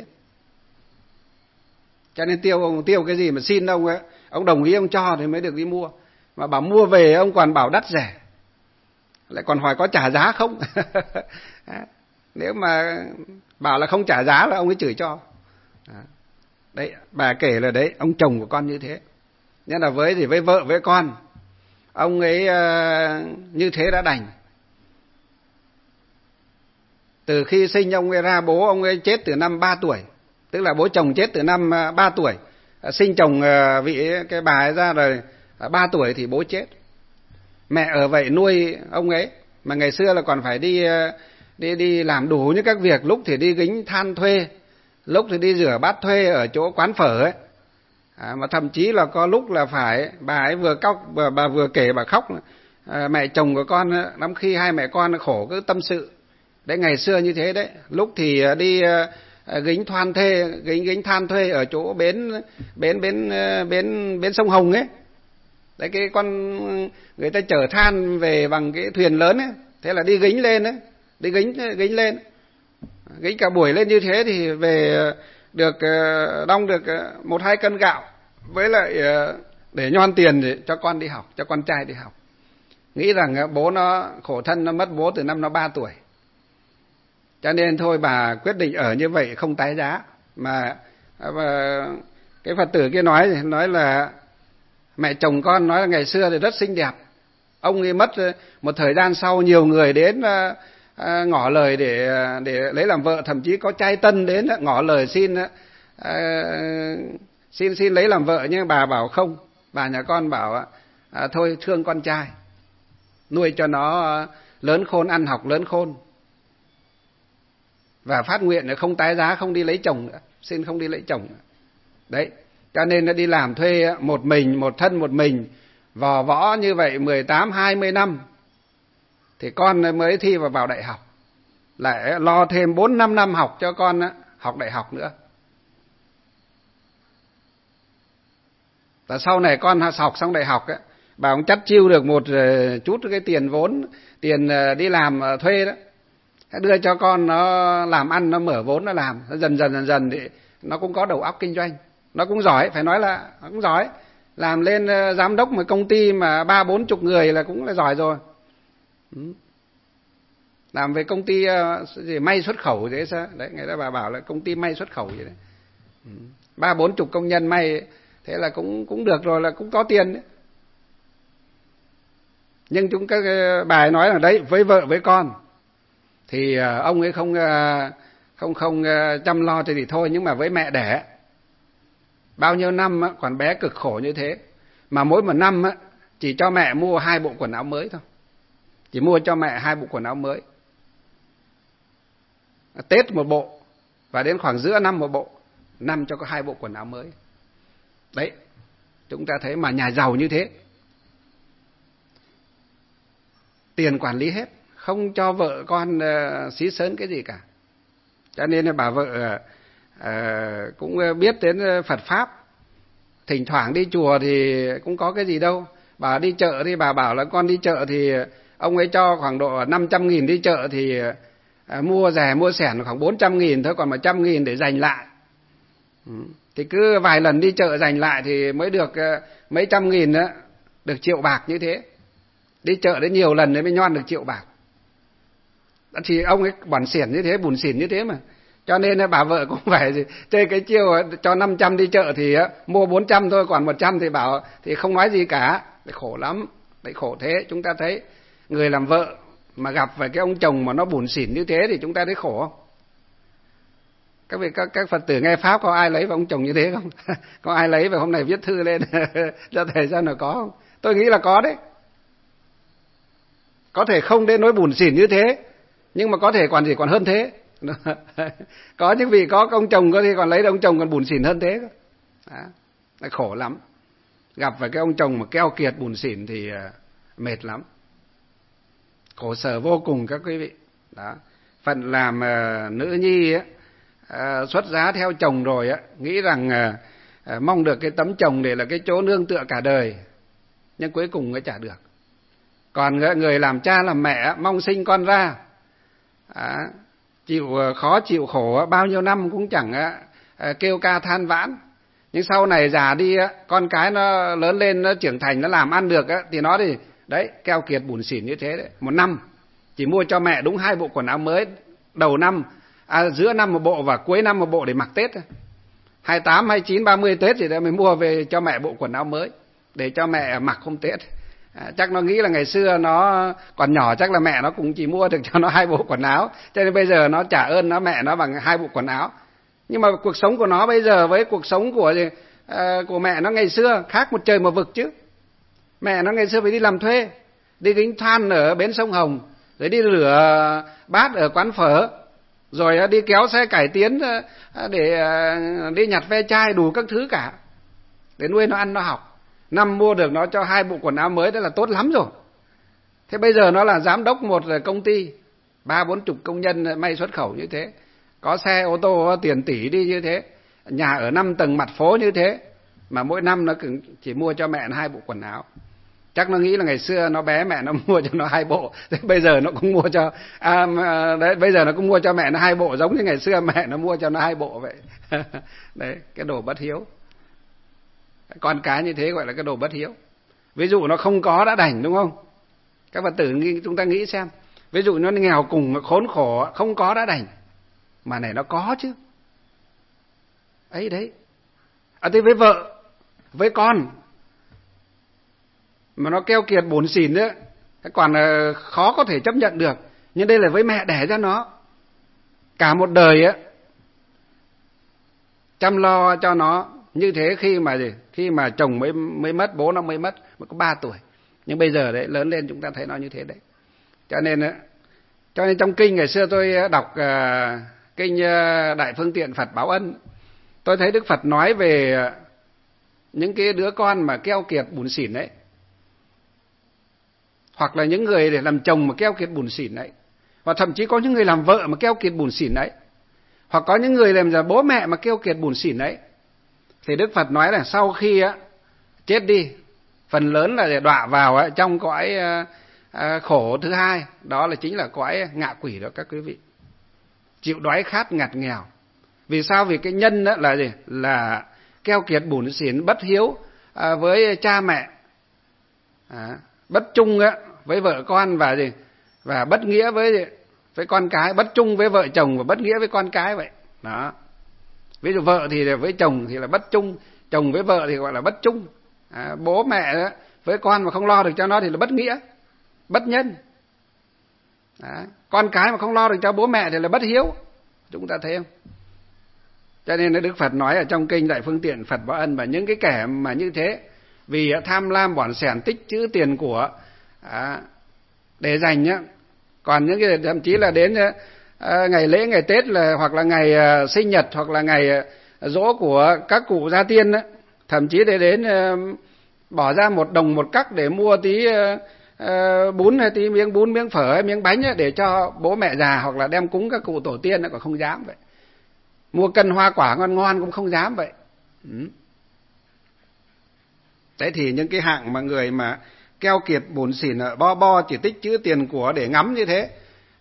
Cho nên ông tiêu cái gì mà xin ông ấy, ông đồng ý ông cho thì mới được đi mua, mà bảo mua về ông còn bảo đắt rẻ, lại còn hỏi có trả giá không. Nếu mà bảo là không trả giá là ông ấy chửi cho. Đấy, bà kể là đấy, ông chồng của con như thế. Nên là với vợ với con, ông ấy như thế đã đành. Từ khi sinh ông ấy ra, bố ông ấy chết từ năm 3 tuổi. Tức là bố chồng chết từ năm 3 tuổi. Sinh chồng cái bà ấy ra rồi 3 tuổi thì bố chết. Mẹ ở vậy nuôi ông ấy. Mà ngày xưa là còn phải đi làm đủ những các việc. Lúc thì đi gánh than thuê, lúc thì đi rửa bát thuê ở chỗ quán phở ấy. Mà thậm chí là có lúc là phải, bà ấy bà vừa kể bà khóc. Mẹ chồng của con, lắm khi hai mẹ con khổ cứ tâm sự. Đấy, ngày xưa như thế đấy. Lúc thì đi gánh than thuê ở chỗ bến sông Hồng ấy. Đấy, cái người ta chở than về bằng cái thuyền lớn ấy, thế là đi gánh lên ấy, đi gánh lên, gánh cả buổi lên như thế thì về được đong được 1-2 cân gạo, với lại để nhoan tiền để cho con đi học, cho con trai đi học. Nghĩ rằng bố nó khổ thân, nó mất bố từ năm nó 3 tuổi. Cho nên thôi bà quyết định ở như vậy, không tái giá. Mà cái Phật tử kia nói là mẹ chồng con nói là ngày xưa thì rất xinh đẹp. Ông ấy mất một thời gian sau, nhiều người đến ngỏ lời để lấy làm vợ, thậm chí có trai tân đến ngỏ lời xin lấy làm vợ, nhưng bà bảo không. Bà nhà con bảo thôi thương con trai, nuôi cho nó lớn khôn, ăn học lớn khôn, và phát nguyện là không tái giá, không đi lấy chồng nữa, xin không đi lấy chồng nữa. Đấy, cho nên nó đi làm thuê một mình, một thân một mình, vò võ như vậy 18-20 năm thì con mới thi vào đại học, lại lo thêm 4-5 năm học cho con học đại học nữa. Và sau này con học xong đại học ấy, bà cũng chắt chiu được một chút cái tiền vốn, tiền đi làm thuê đó, đưa cho con nó làm ăn, nó mở vốn nó làm, nó dần thì nó cũng có đầu óc kinh doanh, nó cũng giỏi, phải nói là nó cũng giỏi, làm lên giám đốc một công ty mà 30-40 người là cũng là giỏi rồi. Làm về công ty gì may xuất khẩu thế sao đấy, người ta bà bảo là công ty may xuất khẩu vậy đấy, 30-40 công nhân may, thế là cũng được rồi, là cũng có tiền đấy. Nhưng bà ấy nói là đấy, với vợ với con thì ông ấy không chăm lo thì thôi, nhưng mà với mẹ đẻ bao nhiêu năm còn bé cực khổ như thế, mà mỗi một năm chỉ cho mẹ mua 2 bộ quần áo mới thôi, chỉ mua cho mẹ 2 bộ quần áo mới, Tết một bộ và đến khoảng giữa năm một bộ, năm cho có 2 bộ quần áo mới. Đấy, chúng ta thấy mà nhà giàu như thế, tiền quản lý hết, không cho vợ con xí xớn cái gì cả. Cho nên là bà vợ cũng biết đến Phật Pháp, thỉnh thoảng đi chùa thì cũng có cái gì đâu. Bà đi chợ thì bà bảo là con đi chợ thì ông ấy cho khoảng độ 500.000 đi chợ thì mua rẻ mua sẻn khoảng 400.000 thôi, còn 100.000 để dành lại. Thì cứ vài lần đi chợ dành lại thì mới được mấy trăm nghìn đó, được 1 triệu bạc như thế. Đi chợ đến nhiều lần mới nhoan được 1 triệu bạc. Thì ông ấy bẩn xỉn như thế, bùn xỉn như thế mà. Cho nên bà vợ cũng phải chơi cái chiêu cho 500 đi chợ thì mua 400 thôi, còn 100 thì bảo thì không nói gì cả. Đấy, khổ lắm. Đấy, khổ thế. Chúng ta thấy người làm vợ mà gặp phải cái ông chồng mà nó bùn xỉn như thế thì chúng ta thấy khổ không? Các Phật tử nghe Pháp có ai lấy vào ông chồng như thế không? Có ai lấy và hôm nay viết thư lên cho thầy xem là có không? Tôi nghĩ là có đấy. Có thể không đến nỗi bủn xỉn như thế, nhưng mà có thể còn hơn thế. Có những vị có ông chồng có thể còn lấy ông chồng còn bủn xỉn hơn thế. Đó, khổ lắm. Gặp phải cái ông chồng mà keo kiệt bủn xỉn thì mệt lắm, khổ sở vô cùng các quý vị. Đó, phận làm nữ nhi ấy, xuất giá theo chồng rồi á, nghĩ rằng mong được cái tấm chồng để là cái chỗ nương tựa cả đời, nhưng cuối cùng nó chả được. Còn người làm cha làm mẹ mong sinh con ra, chịu khó chịu khổ bao nhiêu năm cũng chẳng kêu ca than vãn, nhưng sau này già đi con cái nó lớn lên, nó trưởng thành, nó làm ăn được thì nó thì đấy keo kiệt bủn xỉn như thế đấy. Một năm chỉ mua cho mẹ đúng 2 bộ quần áo mới, đầu năm giữa năm một bộ và cuối năm một bộ để mặc Tết. 28, 29, 30 Tết thì mới mua về cho mẹ bộ quần áo mới để cho mẹ mặc hôm Tết. Chắc nó nghĩ là ngày xưa nó còn nhỏ, chắc là mẹ nó cũng chỉ mua được cho nó 2 bộ quần áo, cho nên bây giờ nó trả ơn mẹ nó bằng 2 bộ quần áo. Nhưng mà cuộc sống của nó bây giờ với cuộc sống của mẹ nó ngày xưa khác một trời một vực chứ. Mẹ nó ngày xưa phải đi làm thuê, đi gánh than ở bến sông Hồng, rồi đi rửa bát ở quán phở, rồi đi kéo xe cải tiến để đi nhặt ve chai, đủ các thứ cả để nuôi nó ăn nó học. Năm mua được nó cho 2 bộ quần áo mới đó là tốt lắm rồi. Thế bây giờ nó là giám đốc một công ty, 30-40 công nhân may xuất khẩu như thế, có xe ô tô tiền tỷ đi như thế, nhà ở 5 tầng mặt phố như thế, mà mỗi năm nó chỉ mua cho mẹ nó 2 bộ quần áo. Chắc nó nghĩ là ngày xưa nó bé mẹ nó mua cho nó 2 bộ, thế bây giờ nó cũng mua cho bây giờ nó cũng mua cho mẹ nó 2 bộ, giống như ngày xưa mẹ nó mua cho nó 2 bộ vậy. Đấy, cái đồ bất hiếu. Con cái như thế gọi là cái đồ bất hiếu. Ví dụ nó không có đã đành, đúng không? Các Phật tử chúng ta nghĩ xem, ví dụ nó nghèo cùng, khốn khổ, không có đã đành, mà này nó có chứ. Ấy đấy. Thế với vợ, với con mà nó keo kiệt bủn xỉn đấy, còn khó có thể chấp nhận được. Nhưng đây là với mẹ đẻ ra nó, cả một đời chăm lo cho nó như thế. Khi mà chồng mới mất, bố nó mới có 3 tuổi, nhưng bây giờ đấy lớn lên chúng ta thấy nó như thế đấy. Cho nên trong kinh ngày xưa tôi đọc kinh Đại Phương Tiện Phật Báo Ân, tôi thấy Đức Phật nói về những cái đứa con mà keo kiệt bủn xỉn đấy, hoặc là những người để làm chồng mà keo kiệt bủn xỉn đấy, hoặc thậm chí có những người làm vợ mà keo kiệt bủn xỉn đấy, hoặc có những người làm là bố mẹ mà keo kiệt bủn xỉn đấy, thì Đức Phật nói là sau khi chết đi, phần lớn là để đọa vào trong cõi khổ thứ hai, đó là chính là cõi ngạ quỷ đó các quý vị. Chịu đói khát ngặt nghèo. Vì sao? Vì cái nhân đó là gì? Là keo kiệt bủn xỉn, bất hiếu với cha mẹ, bất trung với vợ con, và bất nghĩa với con cái, bất trung với vợ chồng và bất nghĩa với con cái vậy. Đó. Ví dụ vợ thì với chồng thì là bất trung, chồng với vợ thì gọi là bất trung. Bố mẹ đó, với con mà không lo được cho nó thì là bất nghĩa, bất nhân. Con cái mà không lo được cho bố mẹ thì là bất hiếu. Chúng ta thấy không? Cho nên Đức Phật nói ở trong kinh Đại Phương Tiện Phật Báo Ân, và những cái kẻ mà như thế vì tham lam bỏn sẻn tích trữ tiền của để dành nhá. Còn những cái thậm chí là đến ngày lễ ngày Tết là, hoặc là ngày sinh nhật, hoặc là ngày giỗ của các cụ gia tiên đó, thậm chí để đến bỏ ra 1 đồng 1 cắc để mua tí bún, hay tí miếng bún, miếng phở hay miếng bánh để cho bố mẹ già, hoặc là đem cúng các cụ tổ tiên còn không dám vậy. Mua cân hoa quả ngon ngon cũng không dám vậy. Thế thì những cái hạng mà người mà keo kiệt bủn xỉn, bo chỉ tích trữ tiền của để ngắm như thế,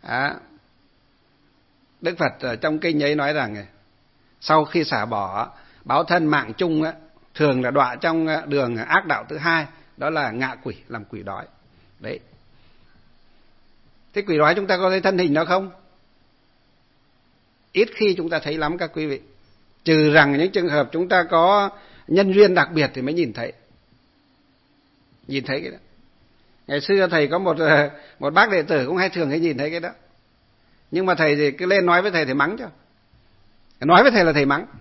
Đức Phật ở trong kinh ấy nói rằng sau khi xả bỏ báo thân mạng chung thường là đọa trong đường ác đạo thứ hai, đó là ngạ quỷ, làm quỷ đói. Đấy. Thế quỷ đói chúng ta có thấy thân hình nó không? Ít khi chúng ta thấy lắm các quý vị. Trừ rằng những trường hợp chúng ta có nhân duyên đặc biệt thì mới nhìn thấy. Nhìn thấy cái đó. Ngày xưa thầy có một bác đệ tử cũng thường hay nhìn thấy cái đó. Nhưng mà thầy thì cứ lên nói với thầy mắng cho. Nói với thầy là thầy mắng.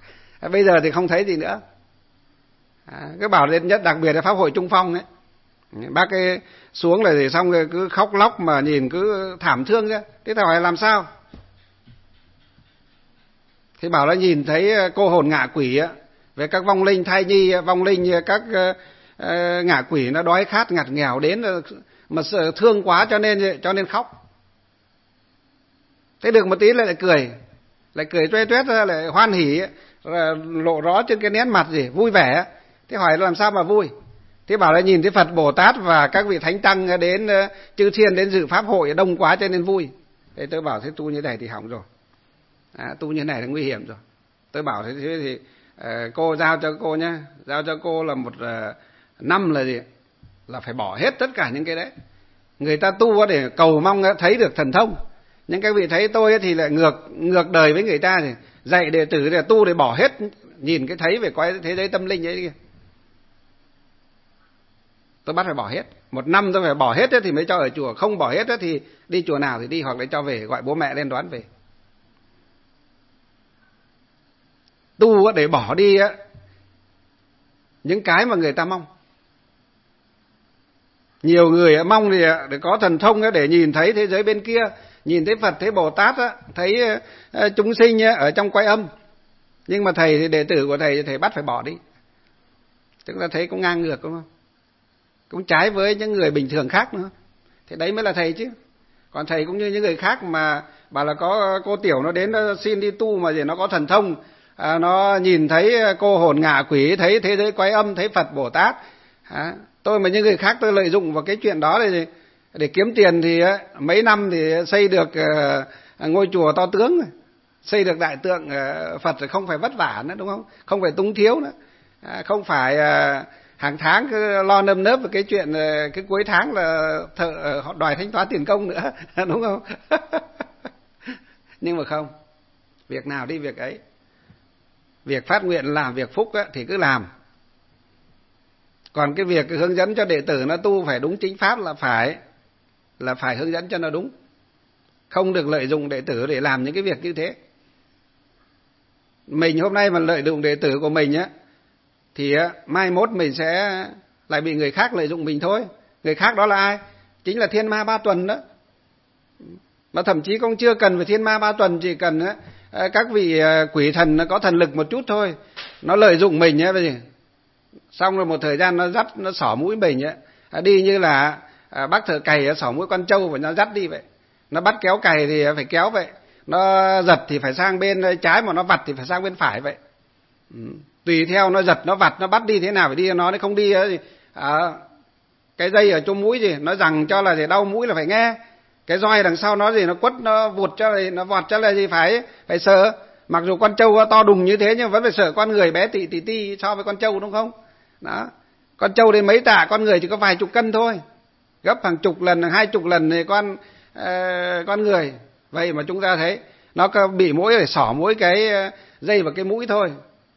Bây giờ thì không thấy gì nữa. Cái bảo đến nhất đặc biệt là Pháp hội Trung Phong ấy. Bác ấy xuống là thì xong rồi cứ khóc lóc mà nhìn cứ thảm thương ra. Thế thầy hỏi làm sao? Thì bảo là nhìn thấy cô hồn ngạ quỷ á, về các vong linh thai nhi, vong linh các ngạ quỷ nó đói khát ngặt nghèo đến mà thương quá cho nên khóc. Thế được một tí lại cười tuét tuét ra, lại hoan hỉ, lộ rõ trên cái nét mặt gì vui vẻ. Thế hỏi làm sao mà vui? Thế bảo là nhìn thấy Phật Bồ Tát và các vị thánh tăng đến chư thiên đến dự pháp hội đông quá cho nên vui. Thế tôi bảo thế tu như này thì hỏng rồi. Tu như này là nguy hiểm rồi. Tôi bảo thế thì cô giao cho cô nhá, giao cho cô là một năm là gì? Là phải bỏ hết tất cả những cái đấy. Người ta tu để cầu mong thấy được thần thông. Nhưng các vị thấy tôi thì lại ngược đời với người ta, thì dạy đệ tử để tu để bỏ hết, nhìn cái thấy về cái thế giới tâm linh ấy kia. Tôi bắt phải bỏ hết. Một năm tôi phải bỏ hết thì mới cho ở chùa. Không bỏ hết thì đi chùa nào thì đi, hoặc là cho về, gọi bố mẹ lên đón về. Tu để bỏ đi những cái mà người ta mong. Nhiều người mong thì để có thần thông để nhìn thấy thế giới bên kia, nhìn thấy Phật, thấy Bồ Tát, thấy chúng sinh ở trong quay âm. Nhưng mà thầy thì đệ tử của thầy bắt phải bỏ đi. Chúng ta thấy cũng ngang ngược đúng không? Cũng trái với những người bình thường khác nữa. Thế đấy mới là thầy chứ. Còn thầy cũng như những người khác mà bảo là có cô tiểu nó đến nó xin đi tu mà gì nó có thần thông, nó nhìn thấy cô hồn ngạ quỷ, thấy thế giới quay âm, thấy Phật Bồ Tát. Tôi mà những người khác tôi lợi dụng vào cái chuyện đó để kiếm tiền thì mấy năm thì xây được ngôi chùa to tướng, xây được đại tượng Phật rồi, không phải vất vả nữa đúng không? Không phải túng thiếu nữa, không phải hàng tháng cứ lo nơm nớp về cái chuyện cái cuối tháng là họ đòi thanh toán tiền công nữa đúng không? Nhưng mà không, việc nào đi việc ấy. Việc phát nguyện làm việc phúc thì cứ làm. Còn cái việc hướng dẫn cho đệ tử nó tu phải đúng chính pháp là phải hướng dẫn cho nó đúng. Không được lợi dụng đệ tử để làm những cái việc như thế. Mình hôm nay mà lợi dụng đệ tử của mình thì mai mốt mình sẽ lại bị người khác lợi dụng mình thôi. Người khác đó là ai? Chính là thiên ma ba tuần đó. Mà thậm chí cũng chưa cần phải thiên ma ba tuần, chỉ cần các vị quỷ thần nó có thần lực một chút thôi, nó lợi dụng mình xong rồi một thời gian nó dắt, nó xỏ mũi mình đi như là bác thợ cày xỏ mũi con trâu và nó dắt đi vậy. Nó bắt kéo cày thì phải kéo vậy, nó giật thì phải sang bên trái, mà nó vặt thì phải sang bên phải vậy. Tùy theo nó giật, nó vặt, nó bắt đi thế nào phải đi cho nó không đi thì cái dây ở chỗ mũi gì nó rằng cho là gì đau mũi là phải nghe. Cái roi đằng sau nó gì nó quất, nó vụt cho là nó vọt cho là gì phải sợ. Mặc dù con trâu to đùng như thế nhưng vẫn phải sợ con người bé tị ti so với con trâu đúng không? Đó. Con trâu đến mấy tạ, con người chỉ có vài chục cân thôi, gấp hàng chục lần, 20 lần thì con người. Vậy mà chúng ta thấy nó bị mũi để xỏ mũi cái dây vào cái mũi thôi,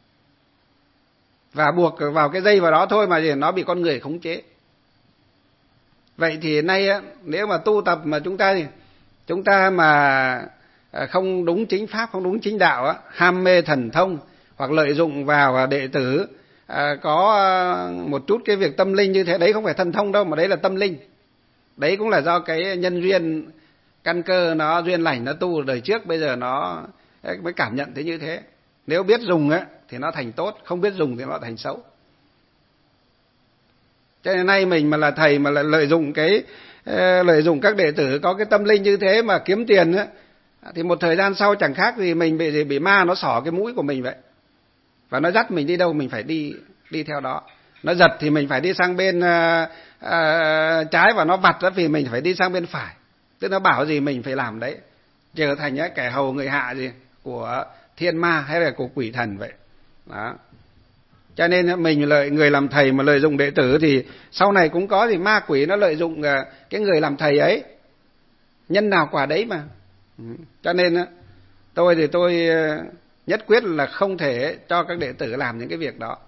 và buộc vào cái dây vào đó thôi mà nó bị con người khống chế. Vậy thì nay nếu mà tu tập mà chúng ta mà không đúng chính pháp, không đúng chính đạo ham mê thần thông hoặc lợi dụng vào đệ tử có một chút cái việc tâm linh như thế, đấy không phải thần thông đâu mà đấy là tâm linh. Đấy cũng là do cái nhân duyên căn cơ nó duyên lành, nó tu đời trước bây giờ nó mới cảm nhận thấy như thế. Nếu biết dùng thì nó thành tốt, không biết dùng thì nó thành xấu. Cho nên nay mình mà là thầy mà lại lợi dụng các đệ tử có cái tâm linh như thế mà kiếm tiền thì một thời gian sau chẳng khác gì mình bị ma nó xỏ cái mũi của mình vậy. Và nó dắt mình đi đâu mình phải đi theo đó. Nó giật thì mình phải đi sang bên trái, và nó vặt thì mình phải đi sang bên phải. Tức nó bảo gì mình phải làm đấy, trở thành kẻ hầu người hạ gì của thiên ma hay là của quỷ thần vậy. Đó. Cho nên mình người làm thầy mà lợi dụng đệ tử thì sau này cũng có gì ma quỷ nó lợi dụng cái người làm thầy ấy. Nhân nào quả đấy mà. Cho nên tôi nhất quyết là không thể cho các đệ tử làm những cái việc đó.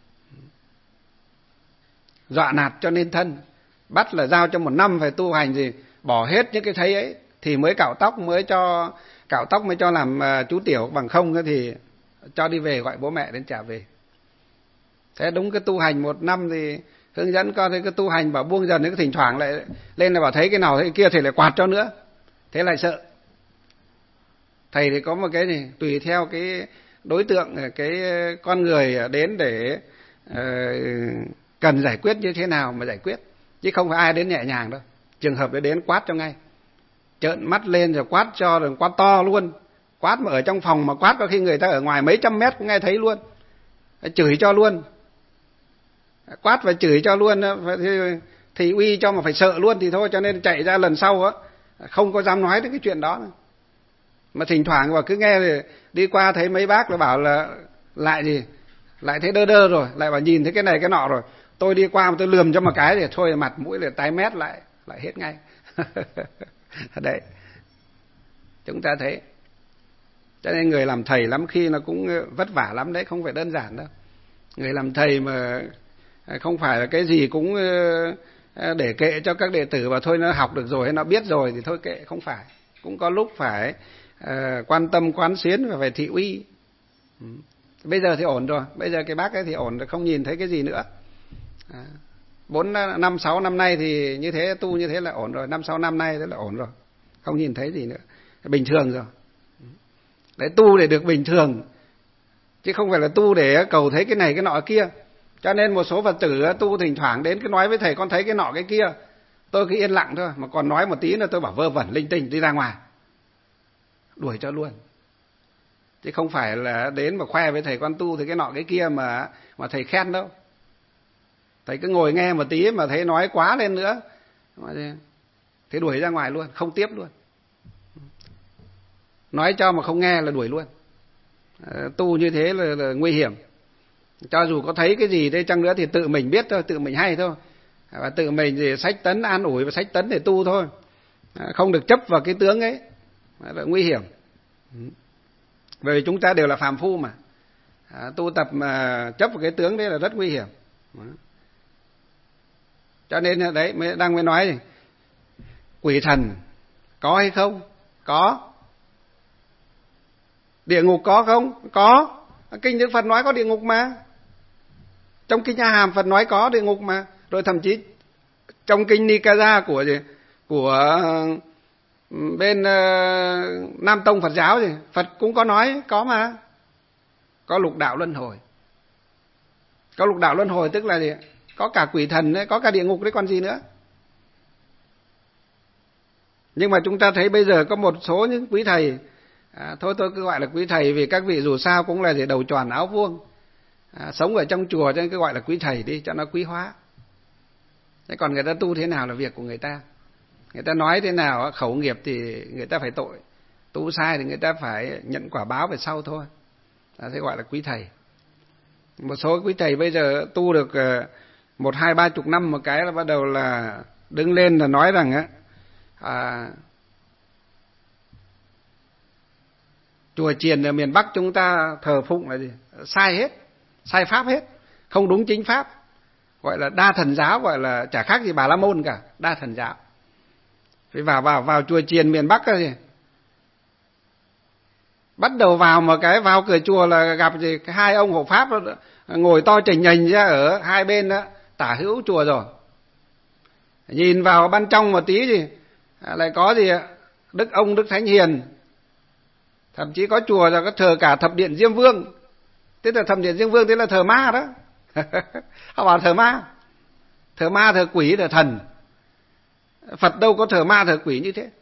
Dọa nạt cho nên thân, bắt là giao cho 1 năm phải tu hành gì, bỏ hết những cái thấy ấy thì mới cạo tóc, mới cho làm chú tiểu, bằng không thì cho đi về, gọi bố mẹ đến trả về. Thế đúng cái tu hành 1 năm thì hướng dẫn con cái tu hành, bảo buông dần, cái thỉnh thoảng lại lên là bảo thấy cái nào thấy cái kia thì lại quạt cho nữa, thế lại sợ. Thầy thì có một cái gì tùy theo cái đối tượng, cái con người đến để cần giải quyết như thế nào mà giải quyết, chứ không phải ai đến nhẹ nhàng đâu. Trường hợp đến quát cho ngay, trợn mắt lên rồi quát cho, rồi quát to luôn, quát mà ở trong phòng mà quát có khi người ta ở ngoài mấy trăm mét cũng nghe thấy luôn, chửi cho luôn, quát và chửi cho luôn, thì uy cho mà phải sợ luôn thì thôi. Cho nên chạy ra lần sau á không có dám nói đến cái chuyện đó nữa. Mà thỉnh thoảng và cứ nghe thì đi qua thấy mấy bác là bảo là lại gì, lại thấy đơ đơ rồi, lại bảo nhìn thấy cái này cái nọ rồi, tôi đi qua mà tôi lườm cho một cái thì thôi mặt mũi là tái mét lại hết ngay. Đấy, chúng ta thấy. Cho nên người làm thầy lắm khi nó cũng vất vả lắm đấy, không phải đơn giản đâu. Người làm thầy mà không phải là cái gì cũng để kệ cho các đệ tử và thôi nó học được rồi hay nó biết rồi thì thôi kệ, không phải. Cũng có lúc phải quan tâm quán xuyến và phải thị uy. Bây giờ thì ổn rồi, bây giờ cái bác ấy thì ổn rồi, không nhìn thấy cái gì nữa. 4, 5, 6 năm nay thì như thế, tu như thế là ổn rồi, 5, 6 năm nay thế là ổn rồi, không nhìn thấy gì nữa, bình thường rồi. Đấy, tu để được bình thường, chứ không phải là tu để cầu thấy cái này cái nọ kia. Cho nên một số Phật tử tu thỉnh thoảng đến cái nói với thầy con thấy cái nọ cái kia, tôi cứ yên lặng thôi, mà còn nói một tí nữa tôi bảo vơ vẩn linh tinh đi ra ngoài, đuổi cho luôn. Chứ không phải là đến mà khoe với thầy con tu thì cái nọ cái kia mà thầy khen đâu. Thầy cứ ngồi nghe một tí mà thấy nói quá lên nữa thế đuổi ra ngoài luôn, không tiếp luôn. Nói cho mà không nghe là đuổi luôn. Tu như thế là nguy hiểm. Cho dù có thấy cái gì đây chăng nữa thì tự mình biết thôi, tự mình hay thôi. Và tự mình thì sách tấn an ủi và sách tấn để tu thôi. Không được chấp vào cái tướng ấy, là nguy hiểm. Bởi vì chúng ta đều là phàm phu mà. Tu tập mà chấp vào cái tướng đấy là rất nguy hiểm. Cho nên đấy mới nói này, quỷ thần có hay không? Có. Địa ngục có không? Có. Kinh Đức Phật nói có địa ngục mà. Trong kinh A Hàm Phật nói có địa ngục mà. Rồi thậm chí trong kinh Nikaya của bên Nam Tông Phật giáo thì Phật cũng có nói có mà. Có lục đạo luân hồi. Có lục đạo luân hồi tức là gì? Có cả quỷ thần đấy, có cả địa ngục đấy còn gì nữa. Nhưng mà chúng ta thấy bây giờ có một số những quý thầy, thôi tôi cứ gọi là quý thầy vì các vị dù sao cũng là gì đầu tròn áo vuông, sống ở trong chùa cho nên cứ gọi là quý thầy đi cho nó quý hóa. Thế còn người ta tu thế nào là việc của người ta. Người ta nói thế nào khẩu nghiệp thì người ta phải tội, tu sai thì người ta phải nhận quả báo về sau thôi. Thế gọi là quý thầy. Một số quý thầy bây giờ tu được 1, 2, 30 năm một cái là bắt đầu là đứng lên là nói rằng chùa chiền ở miền Bắc chúng ta thờ phụng là gì? Sai hết, sai pháp hết, không đúng chính pháp. Gọi là đa thần giáo, gọi là chả khác gì Bà La Môn cả, đa thần giáo. Phải vào chùa chiền miền Bắc cái gì? Bắt đầu vào một cái vào cửa chùa là gặp gì? Cái hai ông hộ pháp đó, ngồi to chành nhành ra ở hai bên đó, tả hữu chùa rồi. Nhìn vào ban trong một tí gì lại có gì Đức Thánh Hiền. Thậm chí có chùa là có thờ cả thập điện Diêm Vương. Thế là thập điện Diêm Vương thế là thờ ma đó. Họ bảo thờ ma. Thờ ma, thờ quỷ, thờ thần. Phật đâu có thờ ma, thờ quỷ như thế.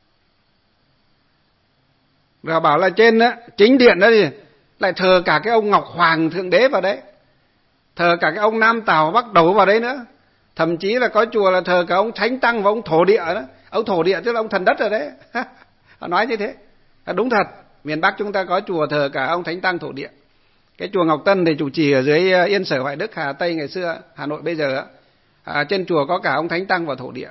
Rồi bảo là trên đó, chính điện đó gì lại thờ cả cái ông Ngọc Hoàng Thượng Đế vào đấy. Thờ cả cái ông Nam Tào Bắc Đấu vào đấy nữa. Thậm chí là có chùa là thờ cả ông Thánh Tăng và ông Thổ Địa đó. Ông Thổ Địa tức là ông thần đất rồi đấy. Họ nói như thế. Đúng thật, miền Bắc chúng ta có chùa thờ cả ông Thánh Tăng Thổ Địa. Cái chùa Ngọc Tân thì chủ trì ở dưới Yên Sở Hoài Đức, Hà Tây ngày xưa, Hà Nội bây giờ trên chùa có cả ông Thánh Tăng và Thổ Địa.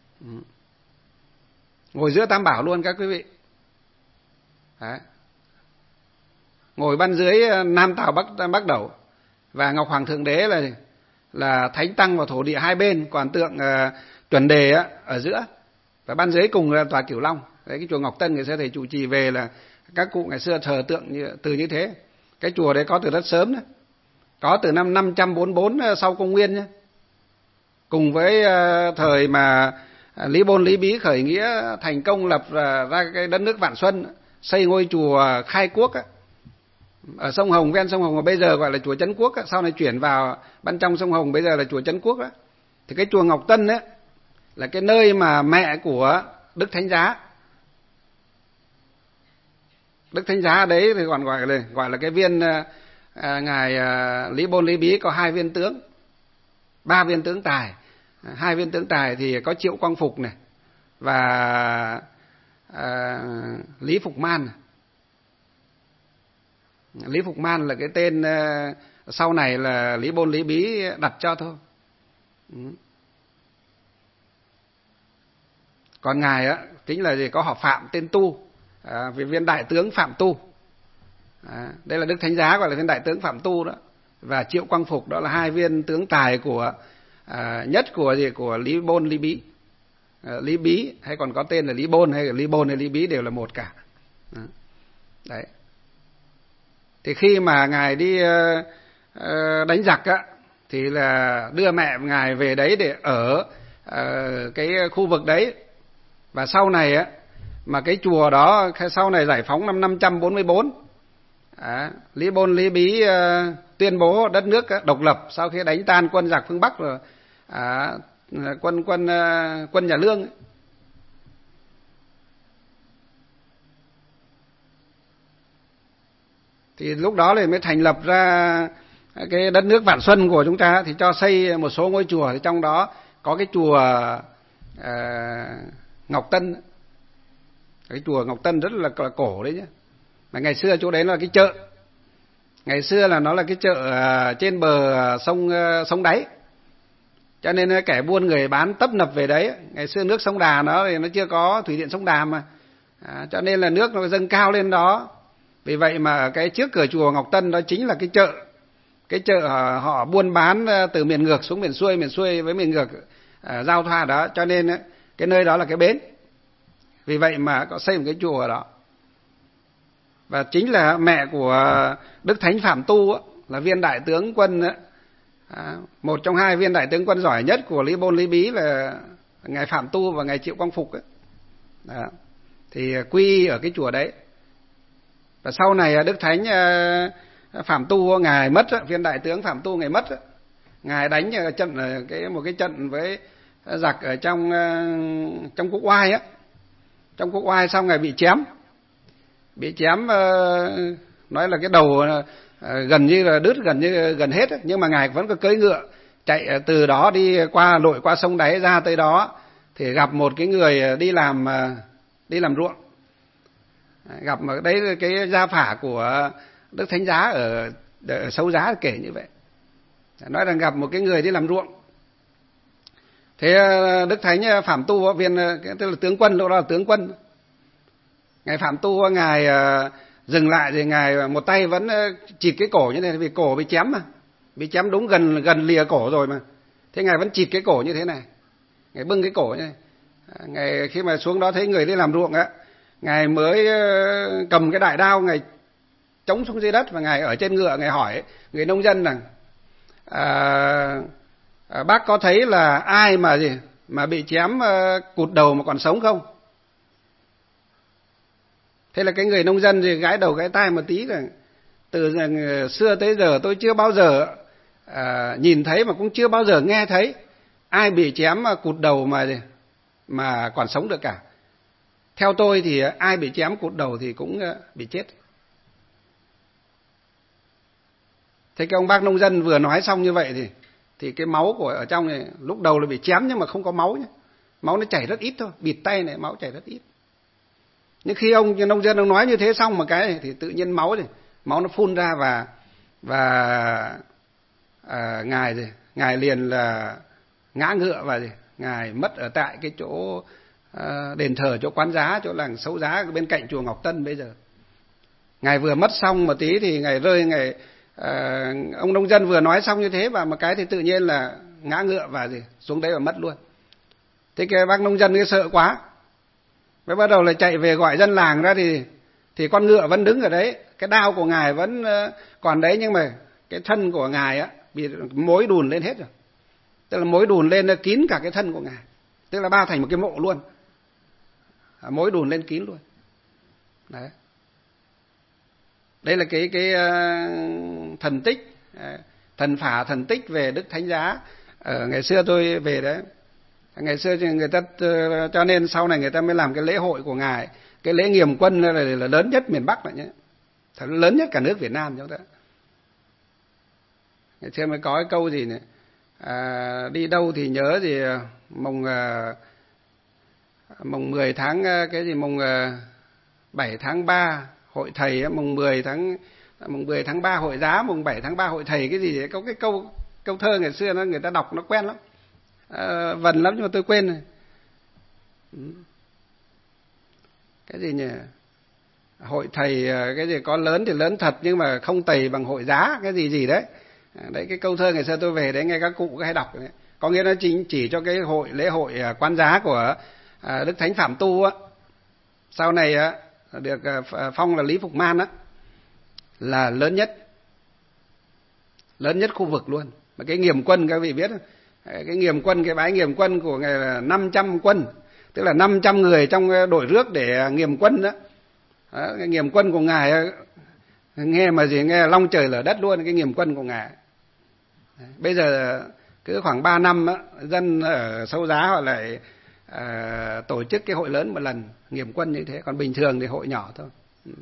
Ngồi giữa Tam Bảo luôn các quý vị. Đấy. Ngồi ban dưới Nam Tào Bắc Đẩu. Và Ngọc Hoàng Thượng Đế là Thánh Tăng và Thổ Địa hai bên, còn tượng Chuẩn Đề ở giữa. Và ban dưới cùng là tòa Cửu Long. Đấy, cái chùa Ngọc Tân ngày xưa thầy trụ trì về là các cụ ngày xưa thờ tượng như thế. Cái chùa đấy có từ rất sớm đấy. Có từ năm 544 sau công nguyên nhé. cùng với thời mà Lý Bôn Lý Bí khởi nghĩa thành công lập ra cái đất nước Vạn Xuân, xây ngôi chùa Khai Quốc á, ở sông Hồng, ven sông Hồng, mà bây giờ gọi là chùa Trấn Quốc á, sau này chuyển vào bên trong sông Hồng, bây giờ là chùa Trấn Quốc đó. Thì cái chùa Ngọc Tân ấy là cái nơi mà mẹ của Đức Thánh Giá. Đức Thánh Giá đấy thì còn gọi là cái viên ngài Lý Bôn Lý Bí có 2 viên tướng, 3 viên tướng tài. 2 viên tướng tài thì có Triệu Quang Phục này và Lý Phục Man. Lý Phục Man là cái tên sau này là Lý Bôn Lý Bí đặt cho thôi. Còn ngài á chính là gì, có họ Phạm tên Tu, viên đại tướng Phạm Tu. Đây là Đức Thánh Giá gọi là viên đại tướng Phạm Tu đó, và Triệu Quang Phục đó là 2 viên tướng tài của nhất của Lý Bôn Lý Bí. Lý Bí hay còn có tên là Lý Bôn, hay là Lý Bôn hay Lý Bí đều là một cả. Đấy. Thì khi mà ngài đi đánh giặc á thì là đưa mẹ ngài về đấy để ở cái khu vực đấy. Và sau này á mà cái chùa đó sau này giải phóng năm 544, Lý Bôn Lý Bí tuyên bố đất nước độc lập sau khi đánh tan quân giặc phương Bắc rồi, quân nhà Lương ấy. Thì lúc đó thì mới thành lập ra cái đất nước Vạn Xuân của chúng ta, thì cho xây một số ngôi chùa, thì trong đó có cái chùa Ngọc Tân. Cái chùa Ngọc Tân rất là cổ đấy nhé. Mà ngày xưa chỗ đấy là cái chợ. Ngày xưa là nó là cái chợ trên bờ sông Đáy. Cho nên kẻ buôn người bán tấp nập về đấy. Ngày xưa nước sông Đà nó thì nó chưa có thủy điện sông Đà mà. Cho nên là nước nó dâng cao lên đó. Vì vậy mà cái trước cửa chùa Ngọc Tân đó chính là cái chợ. Cái chợ họ buôn bán từ miền ngược xuống miền xuôi với miền ngược giao thoa đó. Cho nên cái nơi đó là cái bến. Vì vậy mà có xây một cái chùa ở đó. Và chính là mẹ của Đức Thánh Phạm Tu là viên đại tướng quân, một trong 2 viên đại tướng quân giỏi nhất của Lý Bôn Lý Bí là ngài Phạm Tu và ngài Triệu Quang Phục ấy. Đó. Thì quy ở cái chùa đấy. Và sau này Đức Thánh Phạm Tu ngài mất, viên đại tướng Phạm Tu ngài mất, ngài đánh một cái trận với giặc ở trong Quốc Oai á. Trong Quốc Oai xong ngài bị chém, nói là cái đầu gần như là đứt, gần hết, nhưng mà ngài vẫn có cưỡi ngựa chạy từ đó đi lội qua sông Đáy ra tới đó, thì gặp một cái người đi làm ruộng. Gặp ở đấy cái gia phả của Đức Thánh Giá ở Sâu Giá kể như vậy, nói rằng gặp một cái người đi làm ruộng. Thế Đức Thánh Phạm Tu viên tức là tướng quân, lúc đó là tướng quân, ngài Phạm Tu ngài dừng lại rồi ngài một tay vẫn chịt cái cổ như thế này, vì cổ bị chém đúng gần lìa cổ rồi mà. Thế ngài vẫn chịt cái cổ như thế này, ngài bưng cái cổ như này. Ngài khi mà xuống đó thấy người đi làm ruộng á, ngài mới cầm cái đại đao, ngài chống xuống dưới đất, và ngài ở trên ngựa, ngài hỏi người nông dân rằng bác có thấy là ai mà bị chém cụt đầu mà còn sống không? Thế là cái người nông dân thì gãi đầu gãi tai một tí, là từ xưa tới giờ tôi chưa bao giờ nhìn thấy, mà cũng chưa bao giờ nghe thấy ai bị chém cụt đầu mà còn sống được cả. Theo tôi thì ai bị chém cụt đầu thì cũng bị chết. Thế cái ông bác nông dân vừa nói xong như vậy thì cái máu của ở trong này lúc đầu là bị chém nhưng mà không có máu nhé. Máu nó chảy rất ít thôi, bịt tay này máu chảy rất ít. Nhưng khi ông nông dân ông nói như thế xong một cái thì tự nhiên máu nó phun ra, và ngài liền là ngã ngựa, và ngài mất ở tại cái chỗ đền thờ, chỗ quán giá, chỗ làng Sấu Giá bên cạnh chùa Ngọc Tân bây giờ. Ngài vừa mất xong một tí thì ngài rơi, ông nông dân vừa nói xong như thế và một cái thì tự nhiên là ngã ngựa và xuống đấy và mất luôn. Thế cái bác nông dân cái sợ quá, mới bắt đầu là chạy về gọi dân làng ra, thì con ngựa vẫn đứng ở đấy, cái đao của ngài vẫn còn đấy, nhưng mà cái thân của ngài á bị mối đùn lên hết rồi. Tức là mối đùn lên nó kín cả cái thân của ngài, tức là bao thành một cái mộ luôn, mối đùn lên kín luôn. Đấy, đây là cái thần tích, thần phả thần tích về Đức Thánh Giá. Ở ngày xưa tôi về đấy, ngày xưa người ta, cho nên sau này người ta mới làm cái lễ hội của ngài, cái lễ Nghiệm Quân là lớn nhất miền Bắc này nhé, thật lớn nhất cả nước Việt Nam chúng ta. Ngày xưa mới có cái câu gì này, đi đâu thì nhớ gì mùng 10 tháng cái gì mùng 7 tháng 3 hội thầy, mùng 10 tháng 3 hội giá, mùng 7 tháng 3 hội thầy, cái gì đấy. Có cái câu thơ ngày xưa người ta đọc nó quen lắm, vần lắm nhưng mà tôi quên rồi. Cái gì nhỉ? Hội thầy cái gì có lớn thì lớn thật nhưng mà không tầy bằng hội giá, cái gì đấy. Đấy, cái câu thơ ngày xưa tôi về đấy nghe các cụ hay đọc đấy. Có nghĩa nó chỉ cho cái lễ hội Quán Giá của Đức Thánh Phạm Tu á, sau này được phong là Lý Phục Man á, là lớn nhất khu vực luôn. Mà cái Nghiệm Quân các vị biết không? Cái Nghiệm Quân, cái bái Nghiệm Quân của ngài là 500 quân, tức là 500 người trong đội rước để Nghiệm Quân đó. Cái Nghiệm Quân của ngài nghe mà gì nghe long trời lở đất luôn, cái Nghiệm Quân của ngài. Bây giờ cứ khoảng 3 năm á, dân ở Sâu Giá họ lại tổ chức cái hội lớn một lần Nghiệm Quân như thế, còn bình thường thì hội nhỏ thôi.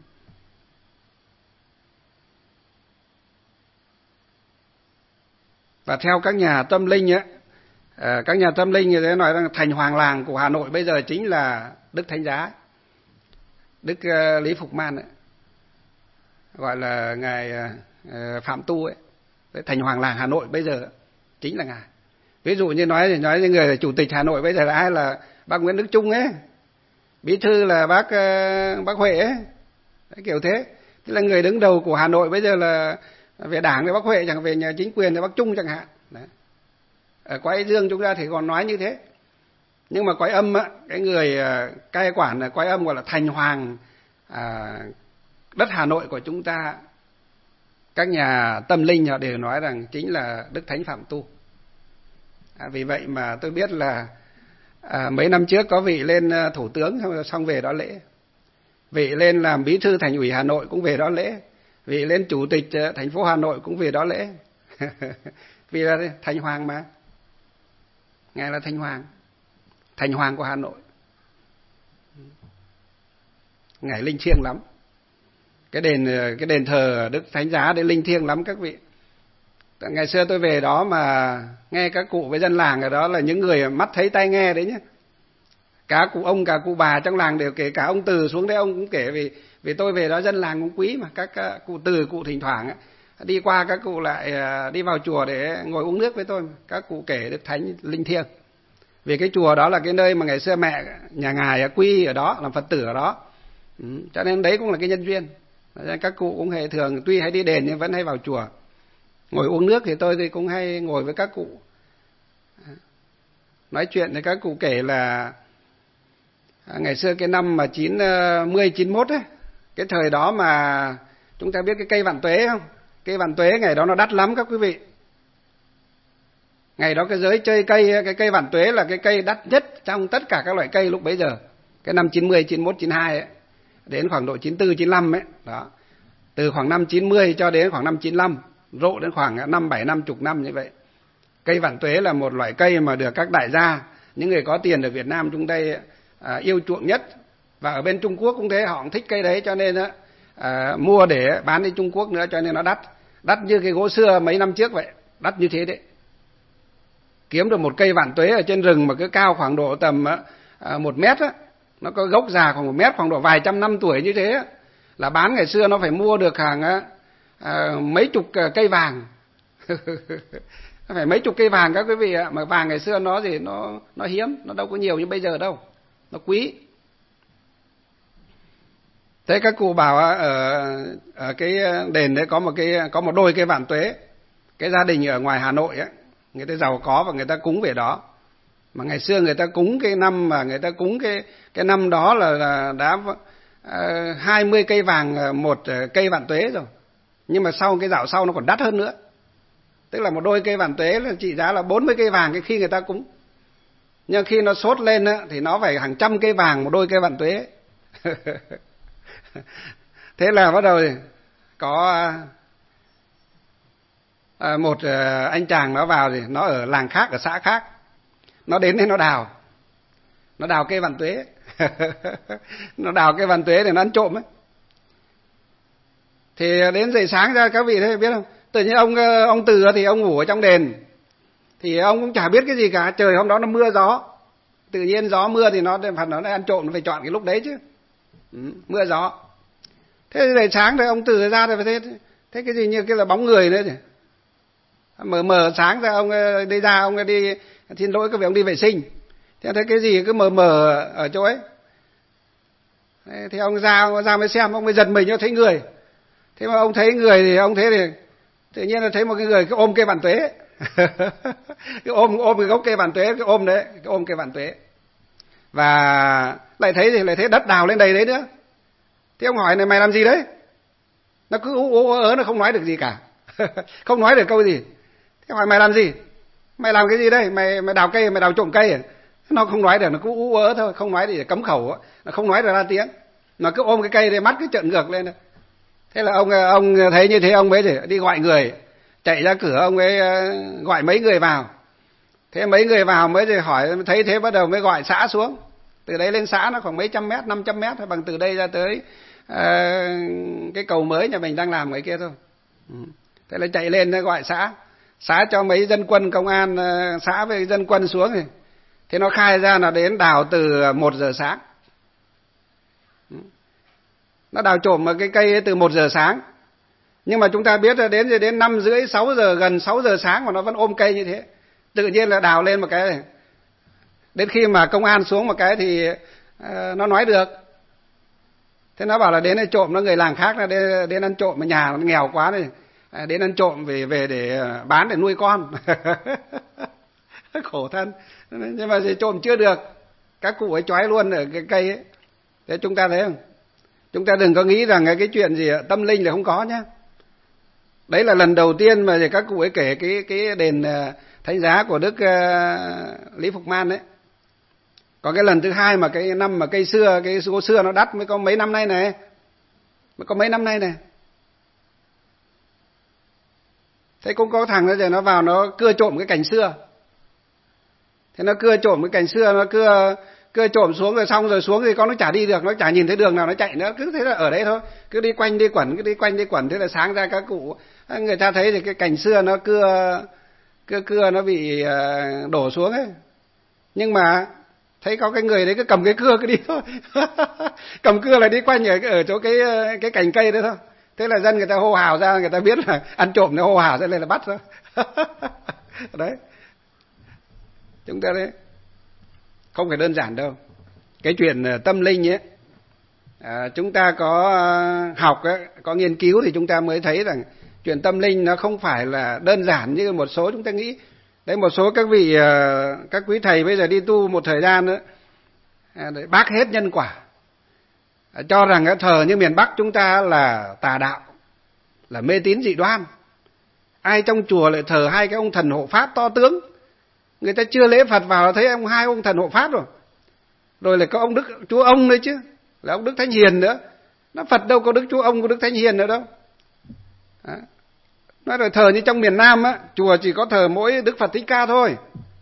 Và theo các nhà tâm linh á, các nhà tâm linh như thế nói rằng thành hoàng làng của Hà Nội bây giờ chính là Đức Thánh Giá, Đức Lý Phục Man ấy, gọi là ngài Phạm Tu ấy. Thành hoàng làng Hà Nội bây giờ chính là ngài. Ví dụ như nói như người là chủ tịch Hà Nội bây giờ là ai, là bác Nguyễn Đức Chung ấy, bí thư là bác Huệ ấy. Đấy, kiểu thế. Tức là người đứng đầu của Hà Nội bây giờ là về đảng thì bác Huệ, chẳng về nhà chính quyền thì bác Chung chẳng hạn. Đấy. Ở Quái Dương chúng ta thì còn nói như thế. Nhưng mà Quái Âm á, cái người cai quản là Quái Âm gọi là thành hoàng đất Hà Nội của chúng ta, các nhà tâm linh họ đều nói rằng chính là Đức Thánh Phạm Tu. Vì vậy mà tôi biết là mấy năm trước có vị lên thủ tướng xong về đó lễ, vị lên làm bí thư thành ủy Hà Nội cũng về đó lễ, vị lên chủ tịch thành phố Hà Nội cũng về đó lễ. Vì là thành hoàng mà, ngài là thành hoàng của Hà Nội. Ngài linh thiêng lắm. Cái đền thờ Đức Thánh Giá đấy linh thiêng lắm các vị. Ngày xưa tôi về đó mà nghe các cụ với dân làng ở đó là những người mắt thấy tai nghe đấy nhé. Cả cụ ông cả cụ bà trong làng đều kể, cả ông Từ xuống đấy ông cũng kể, vì tôi về đó dân làng cũng quý mà. Các cụ Từ, cụ thỉnh thoảng đi qua các cụ lại đi vào chùa để ngồi uống nước với tôi. Các cụ kể Đức Thánh linh thiêng. Vì cái chùa đó là cái nơi mà ngày xưa mẹ nhà ngài quy ở đó, làm Phật tử ở đó. Cho nên đấy cũng là cái nhân duyên. Các cụ cũng hay thường tuy hay đi đền nhưng vẫn hay vào chùa ngồi uống nước, thì tôi thì cũng hay ngồi với các cụ nói chuyện. Thì các cụ kể là ngày xưa cái năm mà 91 ấy, cái thời đó mà chúng ta biết cái cây vạn tuế không? Cây vạn tuế ngày đó nó đắt lắm các quý vị. Ngày đó cái giới chơi cây, cái cây vạn tuế là cái cây đắt nhất trong tất cả các loại cây lúc bấy giờ. Cái năm 90, 91, 92 ấy, đến khoảng độ 94, 95 ấy, đó. Từ khoảng năm 90 cho đến khoảng năm 95, rộ đến khoảng 5, 7, 50 năm như vậy. Cây vạn tuế là một loại cây mà được các đại gia, những người có tiền ở Việt Nam chúng đây yêu chuộng nhất. Và ở bên Trung Quốc cũng thế, họ cũng thích cây đấy, cho nên mua để bán đi Trung Quốc nữa, cho nên nó đắt. Đắt như cái gỗ xưa mấy năm trước vậy, đắt như thế đấy. Kiếm được một cây vạn tuế ở trên rừng mà cứ cao khoảng độ tầm 1 mét á, nó có gốc già khoảng 1 mét, khoảng độ vài trăm năm tuổi như thế á, là bán ngày xưa nó phải mua được hàng mấy chục cây vàng. Nó phải mấy chục cây vàng các quý vị ạ. Mà vàng ngày xưa nó hiếm, nó đâu có nhiều như bây giờ đâu, nó quý. Thế các cụ bảo ở cái đền đấy có một đôi cây vạn tuế. Cái gia đình ở ngoài Hà Nội ấy, người ta giàu có và người ta cúng về đó. Mà ngày xưa người ta cúng cái năm mà người ta cúng cái năm đó là đã 20 cây vàng một cây vạn tuế rồi. Nhưng mà sau cái dạo sau nó còn đắt hơn nữa. Tức là một đôi cây vạn tuế là trị giá là 40 cây vàng cái khi người ta cúng. Nhưng khi nó sốt lên á, thì nó phải hàng trăm cây vàng một đôi cây vạn tuế. Thế là bắt đầu có một anh chàng nó vào thì nó ở làng khác, ở xã khác. Nó đến đây nó đào cây vạn tuế. Nó đào cây vạn tuế để nó ăn trộm ấy. Thì đến dậy sáng ra các vị thấy biết không? Tự nhiên ông Từ thì ông ngủ ở trong đền. Thì ông cũng chả biết cái gì cả, trời hôm đó nó mưa gió. Tự nhiên gió mưa thì nó ăn trộm, nó phải chọn cái lúc đấy chứ. Mưa gió. Thế dậy sáng rồi ông Từ ra rồi thấy cái gì như cái là bóng người nữa chứ. Mờ sáng ra ông đi ra, ông đi xin lỗi các vị, ông đi vệ sinh. Thế thấy cái gì cứ mờ ở chỗ ấy. Thì ông ra mới xem, ông mới giật mình, ông thấy người. Thế mà ông thấy người thì ông thấy thì tự nhiên là thấy một cái người cái ôm cây vạn tuế. Cái ôm cái gốc cây vạn tuế, cái ôm đấy, cái ôm cây vạn tuế. Và lại thấy đất đào lên đầy đấy nữa. Thế ông hỏi này, mày làm gì đấy? Nó cứ ú ớ, nó không nói được gì cả. Không nói được câu gì. Thế hỏi mày làm gì? Mày làm cái gì đây? Mày đào cây, mày đào trộm cây à? Nó không nói được, nó cứ ú ớ thôi, không nói để cấm khẩu, nó không nói được ra tiếng. Nó cứ ôm cái cây để mắt cứ trợn ngược lên. Thế là ông thấy như thế, ông mới đi gọi người, chạy ra cửa, ông ấy gọi mấy người vào. Thế mấy người vào mới thì hỏi, thấy thế bắt đầu mới gọi xã xuống. Từ đấy lên xã nó khoảng mấy trăm mét, 500 mét, bằng từ đây ra tới cái cầu mới nhà mình đang làm ngoài kia thôi. Thế là chạy lên gọi xã cho mấy dân quân công an xã với dân quân xuống thì thế nó khai ra là đến đào từ 1 giờ sáng. Nó đào trộm cái cây ấy từ 1 giờ sáng. Nhưng mà chúng ta biết là đến 5 rưỡi 6 giờ, gần 6 giờ sáng mà nó vẫn ôm cây như thế. Tự nhiên là đào lên một cái này. Đến khi mà công an xuống một cái thì nó nói được. Thế nó bảo là đến đây trộm, nó người làng khác là đến ăn trộm, mà nhà nó nghèo quá này, đến ăn trộm về để bán để nuôi con. Khổ thân. Nhưng mà gì trộm chưa được, các cụ ấy trói luôn ở cái cây ấy. Thế chúng ta thấy không? Chúng ta đừng có nghĩ rằng cái chuyện gì tâm linh là không có nhá. Đấy là lần đầu tiên mà các cụ ấy kể cái đền Thánh Giá của Đức Lý Phục Man đấy. Còn cái lần thứ hai mà cái năm mà cây gỗ xưa nó đắt mới có mấy năm nay này. Thế cũng có thằng nó vào nó cưa trộm cái cành xưa. Thế nó cưa trộm cái cành xưa, nó cưa trộm xuống rồi xong rồi xuống thì con nó chả đi được, nó chả nhìn thấy đường nào nó chạy nữa, cứ thế là ở đấy thôi, cứ đi quanh đi quẩn, thế là sáng ra các cụ người ta thấy thì cái cành xưa nó cưa nó bị đổ xuống ấy. Nhưng mà thấy có cái người đấy cứ cầm cái cưa cứ đi thôi. Cầm cưa là đi quanh ở chỗ cái cành cây đấy thôi. Thế là dân người ta hô hào ra, người ta biết là ăn trộm, nó hô hào ra lên là bắt thôi. Đấy. Chúng ta đấy không phải đơn giản đâu. Cái chuyện tâm linh ấy, chúng ta có học ấy, có nghiên cứu thì chúng ta mới thấy rằng chuyện tâm linh nó không phải là đơn giản như một số chúng ta nghĩ. Đấy, một số các vị, các quý thầy bây giờ đi tu một thời gian nữa, để bác hết nhân quả, cho rằng cái thờ như miền Bắc chúng ta là tà đạo, là mê tín dị đoan. Ai trong chùa lại thờ hai cái ông thần hộ pháp to tướng, người ta chưa lễ Phật vào thấy hai ông thần hộ pháp rồi. Rồi là có ông Đức Chúa Ông nữa chứ, là ông Đức Thánh Hiền nữa. Nó Phật đâu có Đức Chúa Ông, có Đức Thánh Hiền nữa đâu. Đó. Nói rồi thờ như trong miền Nam á, chùa chỉ có thờ mỗi Đức Phật Thích Ca thôi.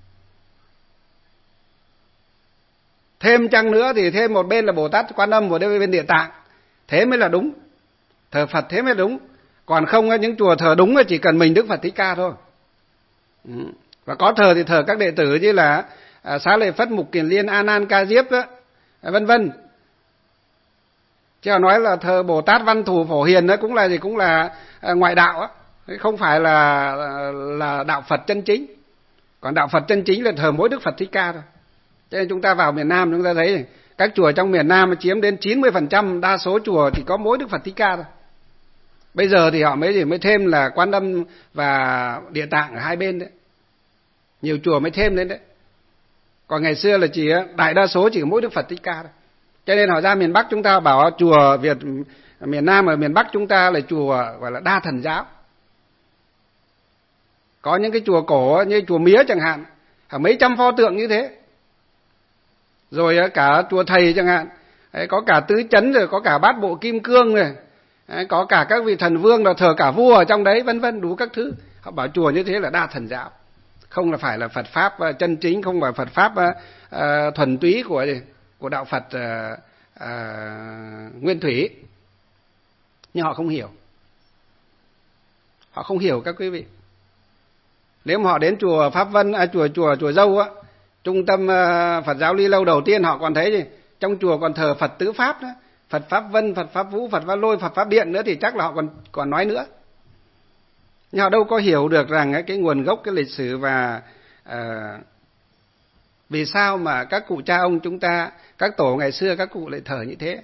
Thêm chăng nữa thì thêm một bên là Bồ Tát Quan Âm, một bên Địa Tạng. Thế mới là đúng. Thờ Phật thế mới đúng. Còn không những chùa thờ đúng là chỉ cần mình Đức Phật Thích Ca thôi. Và có thờ thì thờ các đệ tử như là Xá Lợi Phất, Mục Kiền Liên, A Nan, Ca Diếp đó, vân vân. Chứ nói là thờ Bồ Tát Văn Thù Phổ Hiền đó cũng là ngoại đạo á, không phải là đạo Phật chân chính. Còn đạo Phật chân chính là thờ mỗi Đức Phật Thích Ca thôi. Cho nên chúng ta vào miền Nam chúng ta thấy các chùa trong miền Nam chiếm đến 90%, đa số chùa chỉ có mỗi Đức Phật Thích Ca thôi. Bây giờ thì họ mới thêm là Quan Âm và Địa Tạng ở hai bên đấy. Nhiều chùa mới thêm lên đấy. Còn ngày xưa là chỉ đại đa số chỉ có mỗi Đức Phật Thích Ca thôi. Cho nên họ ra miền Bắc chúng ta bảo chùa Việt, miền Nam ở miền Bắc chúng ta là chùa gọi là đa thần giáo. Có những cái chùa cổ như chùa Mía chẳng hạn, mấy trăm pho tượng như thế. Rồi cả chùa Thầy chẳng hạn, có cả tứ chấn, rồi có cả bát bộ kim cương rồi, có cả các vị thần vương, là thờ cả vua ở trong đấy, vân vân, đủ các thứ. Họ bảo chùa như thế là đa thần giáo, không là phải là Phật pháp chân chính, không phải Phật pháp thuần túy của đạo Phật nguyên thủy. Nhưng họ không hiểu. Họ không hiểu các quý vị. Nếu mà họ đến chùa Pháp Vân, chùa Dâu á, trung tâm Phật giáo Ly Lâu đầu tiên, họ còn thấy gì? Trong chùa còn thờ Phật tứ pháp đó, Phật Pháp Vân, Phật Pháp Vũ, Phật Pháp Lôi, Phật Pháp Điện nữa, thì chắc là họ còn nói nữa. Nhưng họ đâu có hiểu được rằng cái nguồn gốc, cái lịch sử và vì sao mà các cụ cha ông chúng ta, các tổ ngày xưa các cụ lại thờ như thế.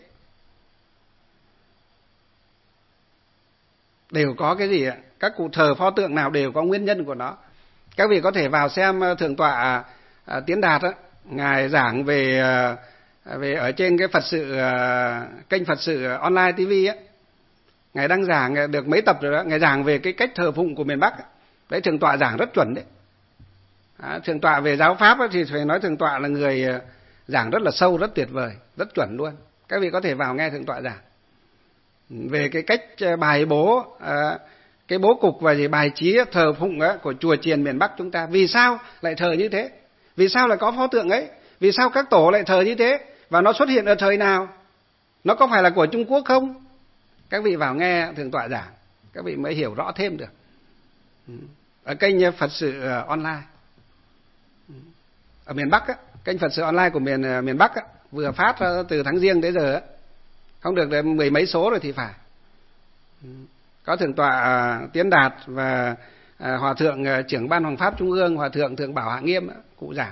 Đều có cái gì ạ? Các cụ thờ pho tượng nào đều có nguyên nhân của nó. Các vị có thể vào xem Thượng tọa Tiến Đạt á, ngài giảng về ở trên cái Phật sự kênh Phật sự online TV á. Ngài đang giảng được mấy tập rồi đó, ngài giảng về cái cách thờ phụng của miền Bắc. Đấy, Thượng tọa giảng rất chuẩn đấy. Thượng tọa về giáo pháp thì phải nói Thượng tọa là người giảng rất là sâu, rất tuyệt vời, rất chuẩn luôn. Các vị có thể vào nghe Thượng tọa giảng về cái cách bài bố, cái bố cục và bài trí thờ phụng của chùa chiền miền Bắc chúng ta. Vì sao lại thờ như thế? Vì sao lại có pho tượng ấy? Vì sao các tổ lại thờ như thế? Và nó xuất hiện ở thời nào? Nó có phải là của Trung Quốc không? Các vị vào nghe Thượng tọa giảng, các vị mới hiểu rõ thêm được. Ở kênh Phật sự online ở miền Bắc á, kênh Phật sự online của miền Bắc á, vừa phát từ tháng Giêng tới giờ á, không được mười mấy số rồi thì phải. Có Thượng tọa Tiến Đạt và Hòa thượng trưởng ban Hoàng pháp Trung ương, Hòa thượng Thượng Bảo Hạ Nghiêm cụ giảng.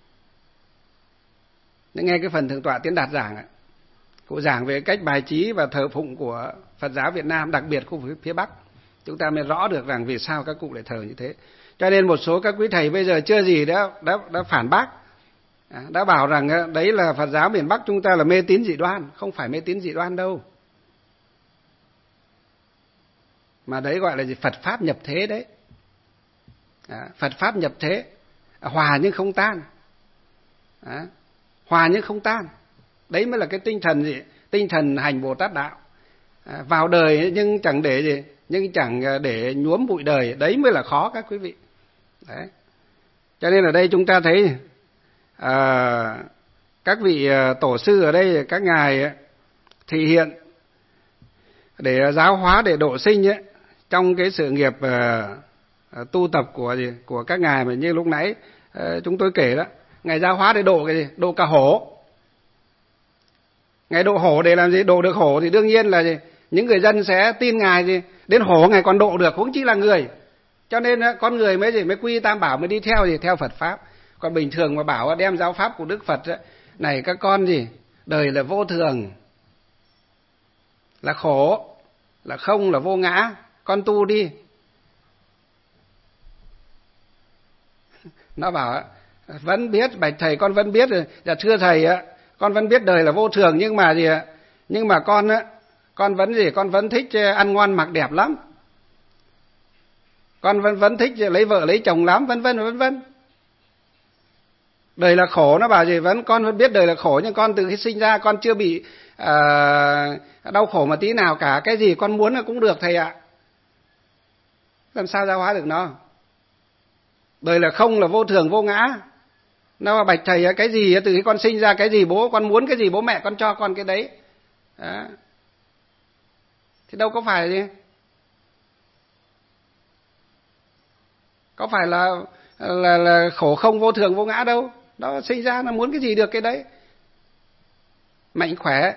Nên nghe cái phần Thượng tọa Tiến Đạt giảng, cụ giảng về cách bài trí và thờ phụng của Phật giáo Việt Nam, đặc biệt khu vực phía Bắc, chúng ta mới rõ được rằng vì sao các cụ lại thờ như thế. Cho nên một số các quý thầy bây giờ chưa gì đã phản bác, đã bảo rằng đấy là Phật giáo miền Bắc chúng ta là mê tín dị đoan. Không phải mê tín dị đoan đâu, mà đấy gọi là gì? Phật pháp nhập thế đấy. Phật pháp nhập thế, hòa nhưng không tan. Hòa nhưng không tan, đấy mới là cái tinh thần gì? Tinh thần hành Bồ Tát đạo. Vào đời nhưng chẳng để gì, nhưng chẳng để nhuốm bụi đời, đấy mới là khó các quý vị. Đấy. Cho nên ở đây chúng ta thấy các vị tổ sư ở đây, các ngài thị hiện để giáo hóa, để độ sinh ấy, trong cái sự nghiệp tu tập của các ngài mà như lúc nãy chúng tôi kể đó. Ngài giáo hóa để độ cái gì? Độ cả hổ. Ngài độ hổ để làm gì? Độ được hổ thì đương nhiên là gì? Những người dân sẽ tin ngài gì? Đến hổ ngài còn độ được, huống chi là người. Cho nên con người mới quy tam bảo, mới đi theo gì? Theo Phật pháp. Còn bình thường mà bảo đem giáo pháp của Đức Phật này các con gì? Đời là vô thường, là khổ, là không, là vô ngã, con tu đi. Nó bảo vẫn biết, bạch thầy con vẫn biết rồi. Dạ thưa thầy, con vẫn biết đời là vô thường, nhưng mà gì ạ? Nhưng mà con vẫn gì? Con vẫn thích ăn ngon mặc đẹp lắm. Con vẫn thích lấy vợ lấy chồng lắm, vân vân vân vân. Đời là khổ, nó bảo gì? Con vẫn biết đời là khổ, nhưng con từ khi sinh ra con chưa bị đau khổ một tí nào cả. Cái gì con muốn là cũng được thầy ạ. Làm sao giáo hóa được nó? Đời là không, là vô thường, vô ngã. Nó mà bạch thầy cái gì từ khi con sinh ra, cái gì bố con muốn, cái gì bố mẹ con cho con cái đấy. Đó. Thì đâu có phải gì? Có phải là khổ không, vô thường, vô ngã đâu. Đó, sinh ra nó muốn cái gì được cái đấy. Mạnh khỏe,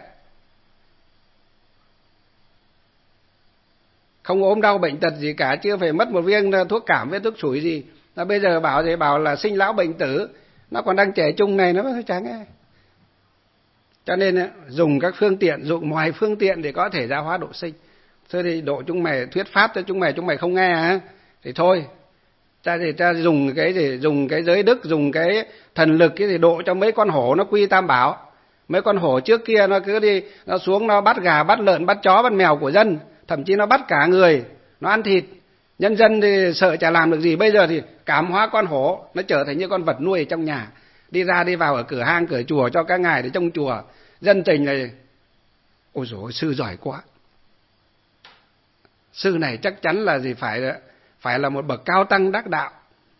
không ốm đau bệnh tật gì cả, chưa phải mất một viên thuốc cảm với thuốc sủi gì. Nó bây giờ bảo là sinh lão bệnh tử, nó còn đang trẻ trung này, nó mới chả nghe. Cho nên dùng các phương tiện, dùng mọi phương tiện để có thể giáo hóa độ sinh. Thôi thì độ chúng mày, thuyết pháp cho chúng mày không nghe thì thôi. Ta dùng cái giới đức, dùng cái thần lực cái thì độ cho mấy con hổ nó quy tam bảo. Mấy con hổ trước kia nó cứ đi, nó xuống nó bắt gà, bắt lợn, bắt chó, bắt mèo của dân, thậm chí nó bắt cả người, nó ăn thịt. Nhân dân thì sợ chả làm được gì, bây giờ thì cảm hóa con hổ, nó trở thành như con vật nuôi trong nhà, đi ra đi vào ở cửa hang cửa chùa cho các ngài để trông chùa. Dân tình này, ôi dồi ôi, sư giỏi quá. Sư này chắc chắn là gì, phải là một bậc cao tăng đắc đạo,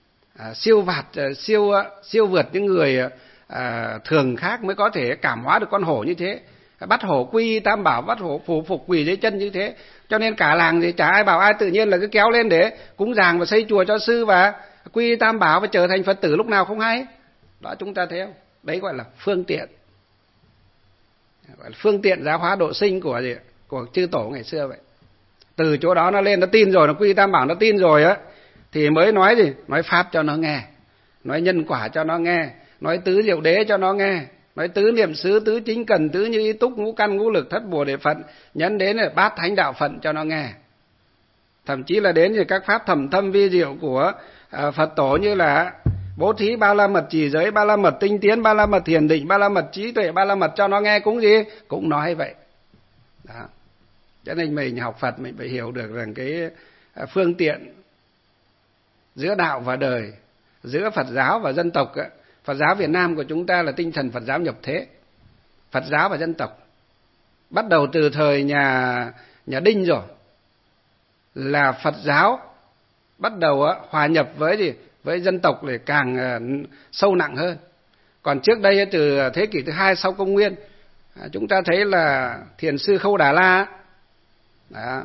siêu vượt những người thường khác mới có thể cảm hóa được con hổ như thế, bắt hổ quy tam bảo, bắt hổ phục quỳ dưới chân như thế. Cho nên cả làng thì chả ai bảo ai, tự nhiên là cứ kéo lên để cúng dường và xây chùa cho sư và quy tam bảo và trở thành Phật tử lúc nào không hay. Đó, chúng ta thấy không? Đấy gọi là phương tiện, gọi là phương tiện giáo hóa độ sinh của chư tổ ngày xưa vậy. Từ chỗ đó nó lên, nó tin rồi, nó quy tam bảo nó tin rồi á, thì mới nói gì? Nói pháp cho nó nghe, nói nhân quả cho nó nghe, nói tứ diệu đế cho nó nghe, nói tứ niệm xứ, tứ chính cần, tứ như ý túc, ngũ căn ngũ lực, thất bùa đề phận, nhấn đến là bát thánh đạo phận cho nó nghe. Thậm chí là đến thì các pháp thầm thâm vi diệu của Phật tổ, như là bố thí ba la mật trì giới, ba la mật tinh tiến, ba la mật thiền định, ba la mật trí tuệ, ba la mật cho nó nghe, cũng gì cũng nói vậy. Đó. Cho nên mình học Phật mình phải hiểu được rằng cái phương tiện giữa đạo và đời, giữa Phật giáo và dân tộc. Phật giáo Việt Nam của chúng ta là tinh thần Phật giáo nhập thế, Phật giáo và dân tộc. Bắt đầu từ thời nhà Đinh rồi là Phật giáo bắt đầu hòa nhập với dân tộc để càng sâu nặng hơn. Còn trước đây từ thế kỷ thứ 2 sau công nguyên, chúng ta thấy là Thiền sư Khâu Đà La đó,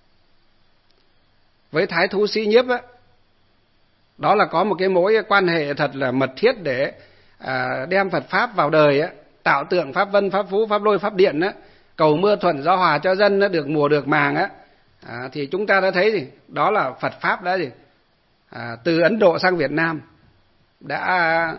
với Thái Thú Sĩ Nhiếp đó là có một cái mối quan hệ thật là mật thiết để đem Phật pháp vào đời, tạo tượng pháp vân, pháp phú, pháp lôi, pháp điện, cầu mưa thuận gió hòa cho dân được mùa được màng. Thì chúng ta đã thấy gì? Đó là Phật pháp đã gì? Từ Ấn Độ sang Việt Nam đã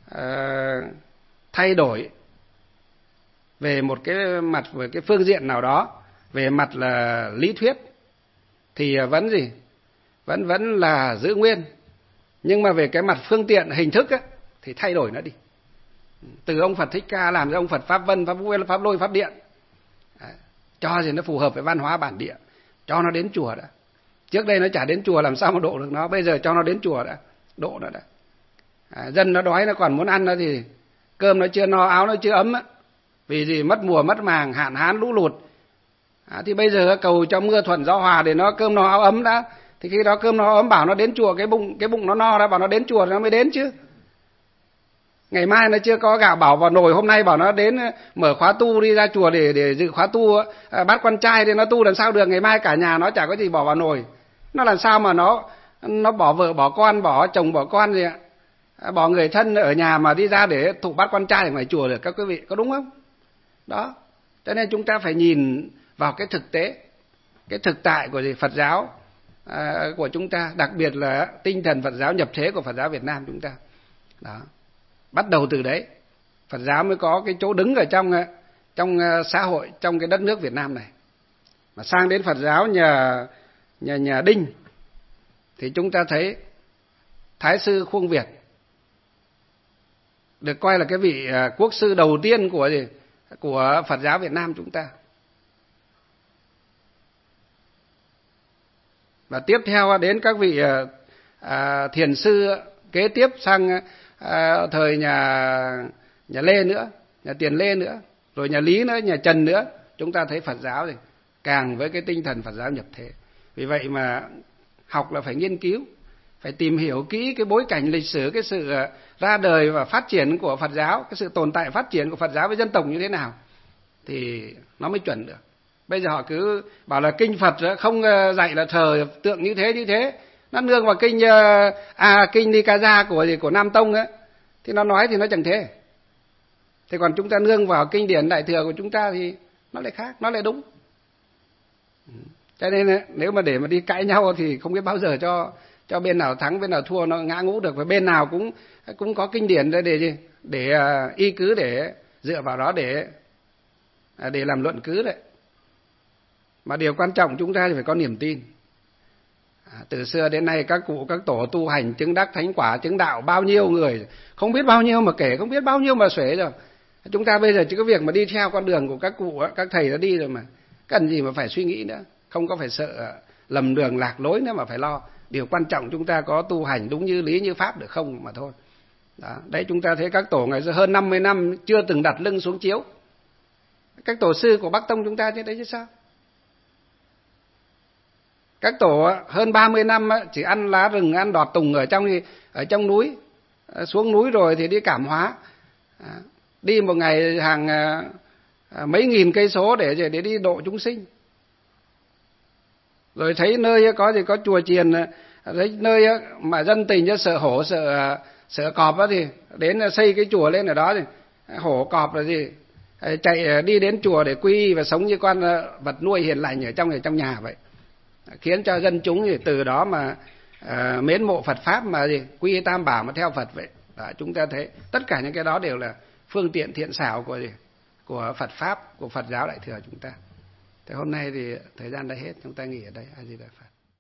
thay đổi về một cái mặt, về cái phương diện nào đó, về mặt là lý thuyết thì vẫn gì? Vẫn là giữ nguyên. Nhưng mà về cái mặt phương tiện hình thức thì thay đổi nó đi. Từ ông Phật Thích Ca làm ra ông Phật pháp vân, pháp phú, pháp lôi, pháp điện. Cho gì nó phù hợp với văn hóa bản địa, cho nó đến chùa đã. Trước đây nó chả đến chùa làm sao mà độ được nó, bây giờ cho nó đến chùa đã, độ nó đã. Dân nó đói, nó còn muốn ăn nó thì cơm nó chưa no, áo nó chưa ấm vì gì? Mất mùa mất màng, hạn hán lũ lụt. Thì bây giờ cầu cho mưa thuận gió hòa để nó cơm no áo ấm đã. Thì khi đó cơm nó ấm bảo nó đến chùa, cái bụng nó no đã, bảo nó đến chùa thì nó mới đến chứ. Ngày mai nó chưa có gạo bảo vào nồi, hôm nay bảo nó đến mở khóa tu đi ra chùa để dự khóa tu, bắt con trai thì nó tu làm sao được, ngày mai cả nhà nó chả có gì bỏ vào nồi. Nó làm sao mà nó bỏ vợ bỏ con, bỏ chồng bỏ con gì ạ, bỏ người thân ở nhà mà đi ra để thụ bắt con trai ở ngoài chùa được, các quý vị có đúng không? Đó, cho nên chúng ta phải nhìn vào cái thực tế, cái thực tại của Phật giáo của chúng ta, đặc biệt là tinh thần Phật giáo nhập thế của Phật giáo Việt Nam chúng ta. Đó, bắt đầu từ đấy Phật giáo mới có cái chỗ đứng ở trong xã hội, trong cái đất nước Việt Nam này. Mà sang đến Phật giáo nhà Đinh thì chúng ta thấy Thái sư Khuông Việt được coi là cái vị quốc sư đầu tiên của Phật giáo Việt Nam chúng ta. Và tiếp theo đến các vị thiền sư kế tiếp sang thời nhà Lê nữa, nhà Tiền Lê nữa, rồi nhà Lý nữa, nhà Trần nữa. Chúng ta thấy Phật giáo thì càng với cái tinh thần Phật giáo nhập thế. Vì vậy mà học là phải nghiên cứu, phải tìm hiểu kỹ cái bối cảnh lịch sử, cái sự ra đời và phát triển của Phật giáo, cái sự tồn tại phát triển của Phật giáo với dân tộc như thế nào thì nó mới chuẩn được. Bây giờ họ cứ bảo là kinh Phật không dạy là thờ tượng như thế, nó nương vào kinh Nikaya của Nam Tông thì nó nói thì nó chẳng thế. Thế còn chúng ta nương vào kinh điển Đại thừa của chúng ta thì nó lại khác, nó lại đúng. Cho nên nếu mà để mà đi cãi nhau thì không biết bao giờ cho bên nào thắng bên nào thua, nó ngã ngũ được. Và bên nào cũng có kinh điển để y cứ, để dựa vào đó để làm luận cứ đấy. Mà điều quan trọng chúng ta thì phải có niềm tin. Từ xưa đến nay các cụ các tổ tu hành chứng đắc thánh quả chứng đạo bao nhiêu người, không biết bao nhiêu mà kể, không biết bao nhiêu mà xuể rồi. Chúng ta bây giờ chỉ có việc mà đi theo con đường của các cụ các thầy đã đi rồi, mà cần gì mà phải suy nghĩ nữa, không có phải sợ lầm đường lạc lối nữa mà phải lo. Điều quan trọng chúng ta có tu hành đúng như lý như pháp được không mà thôi. Đó. Đấy, chúng ta thấy các tổ ngày xưa hơn 50 năm chưa từng đặt lưng xuống chiếu. Các tổ sư của Bắc Tông chúng ta chứ đấy chứ sao. Các tổ hơn 30 năm chỉ ăn lá rừng, ăn đọt tùng ở trong núi, xuống núi rồi thì đi cảm hóa, đi một ngày hàng mấy nghìn cây số để đi độ chúng sinh. Rồi thấy nơi có chùa chiền, thấy nơi mà dân tình cho sợ hổ sợ cọp đó thì đến xây cái chùa lên ở đó thì hổ cọp là gì chạy đi đến chùa để quy y và sống như con vật nuôi hiền lành ở trong nhà vậy, khiến cho dân chúng thì từ đó mà mến mộ Phật pháp mà gì quy y Tam Bảo mà theo Phật vậy. Đó, chúng ta thấy tất cả những cái đó đều là phương tiện thiện xảo của Phật pháp, của Phật giáo Đại thừa chúng ta. Thế hôm nay thì thời gian đã hết, chúng ta nghỉ ở đây. A Di Đà Phật.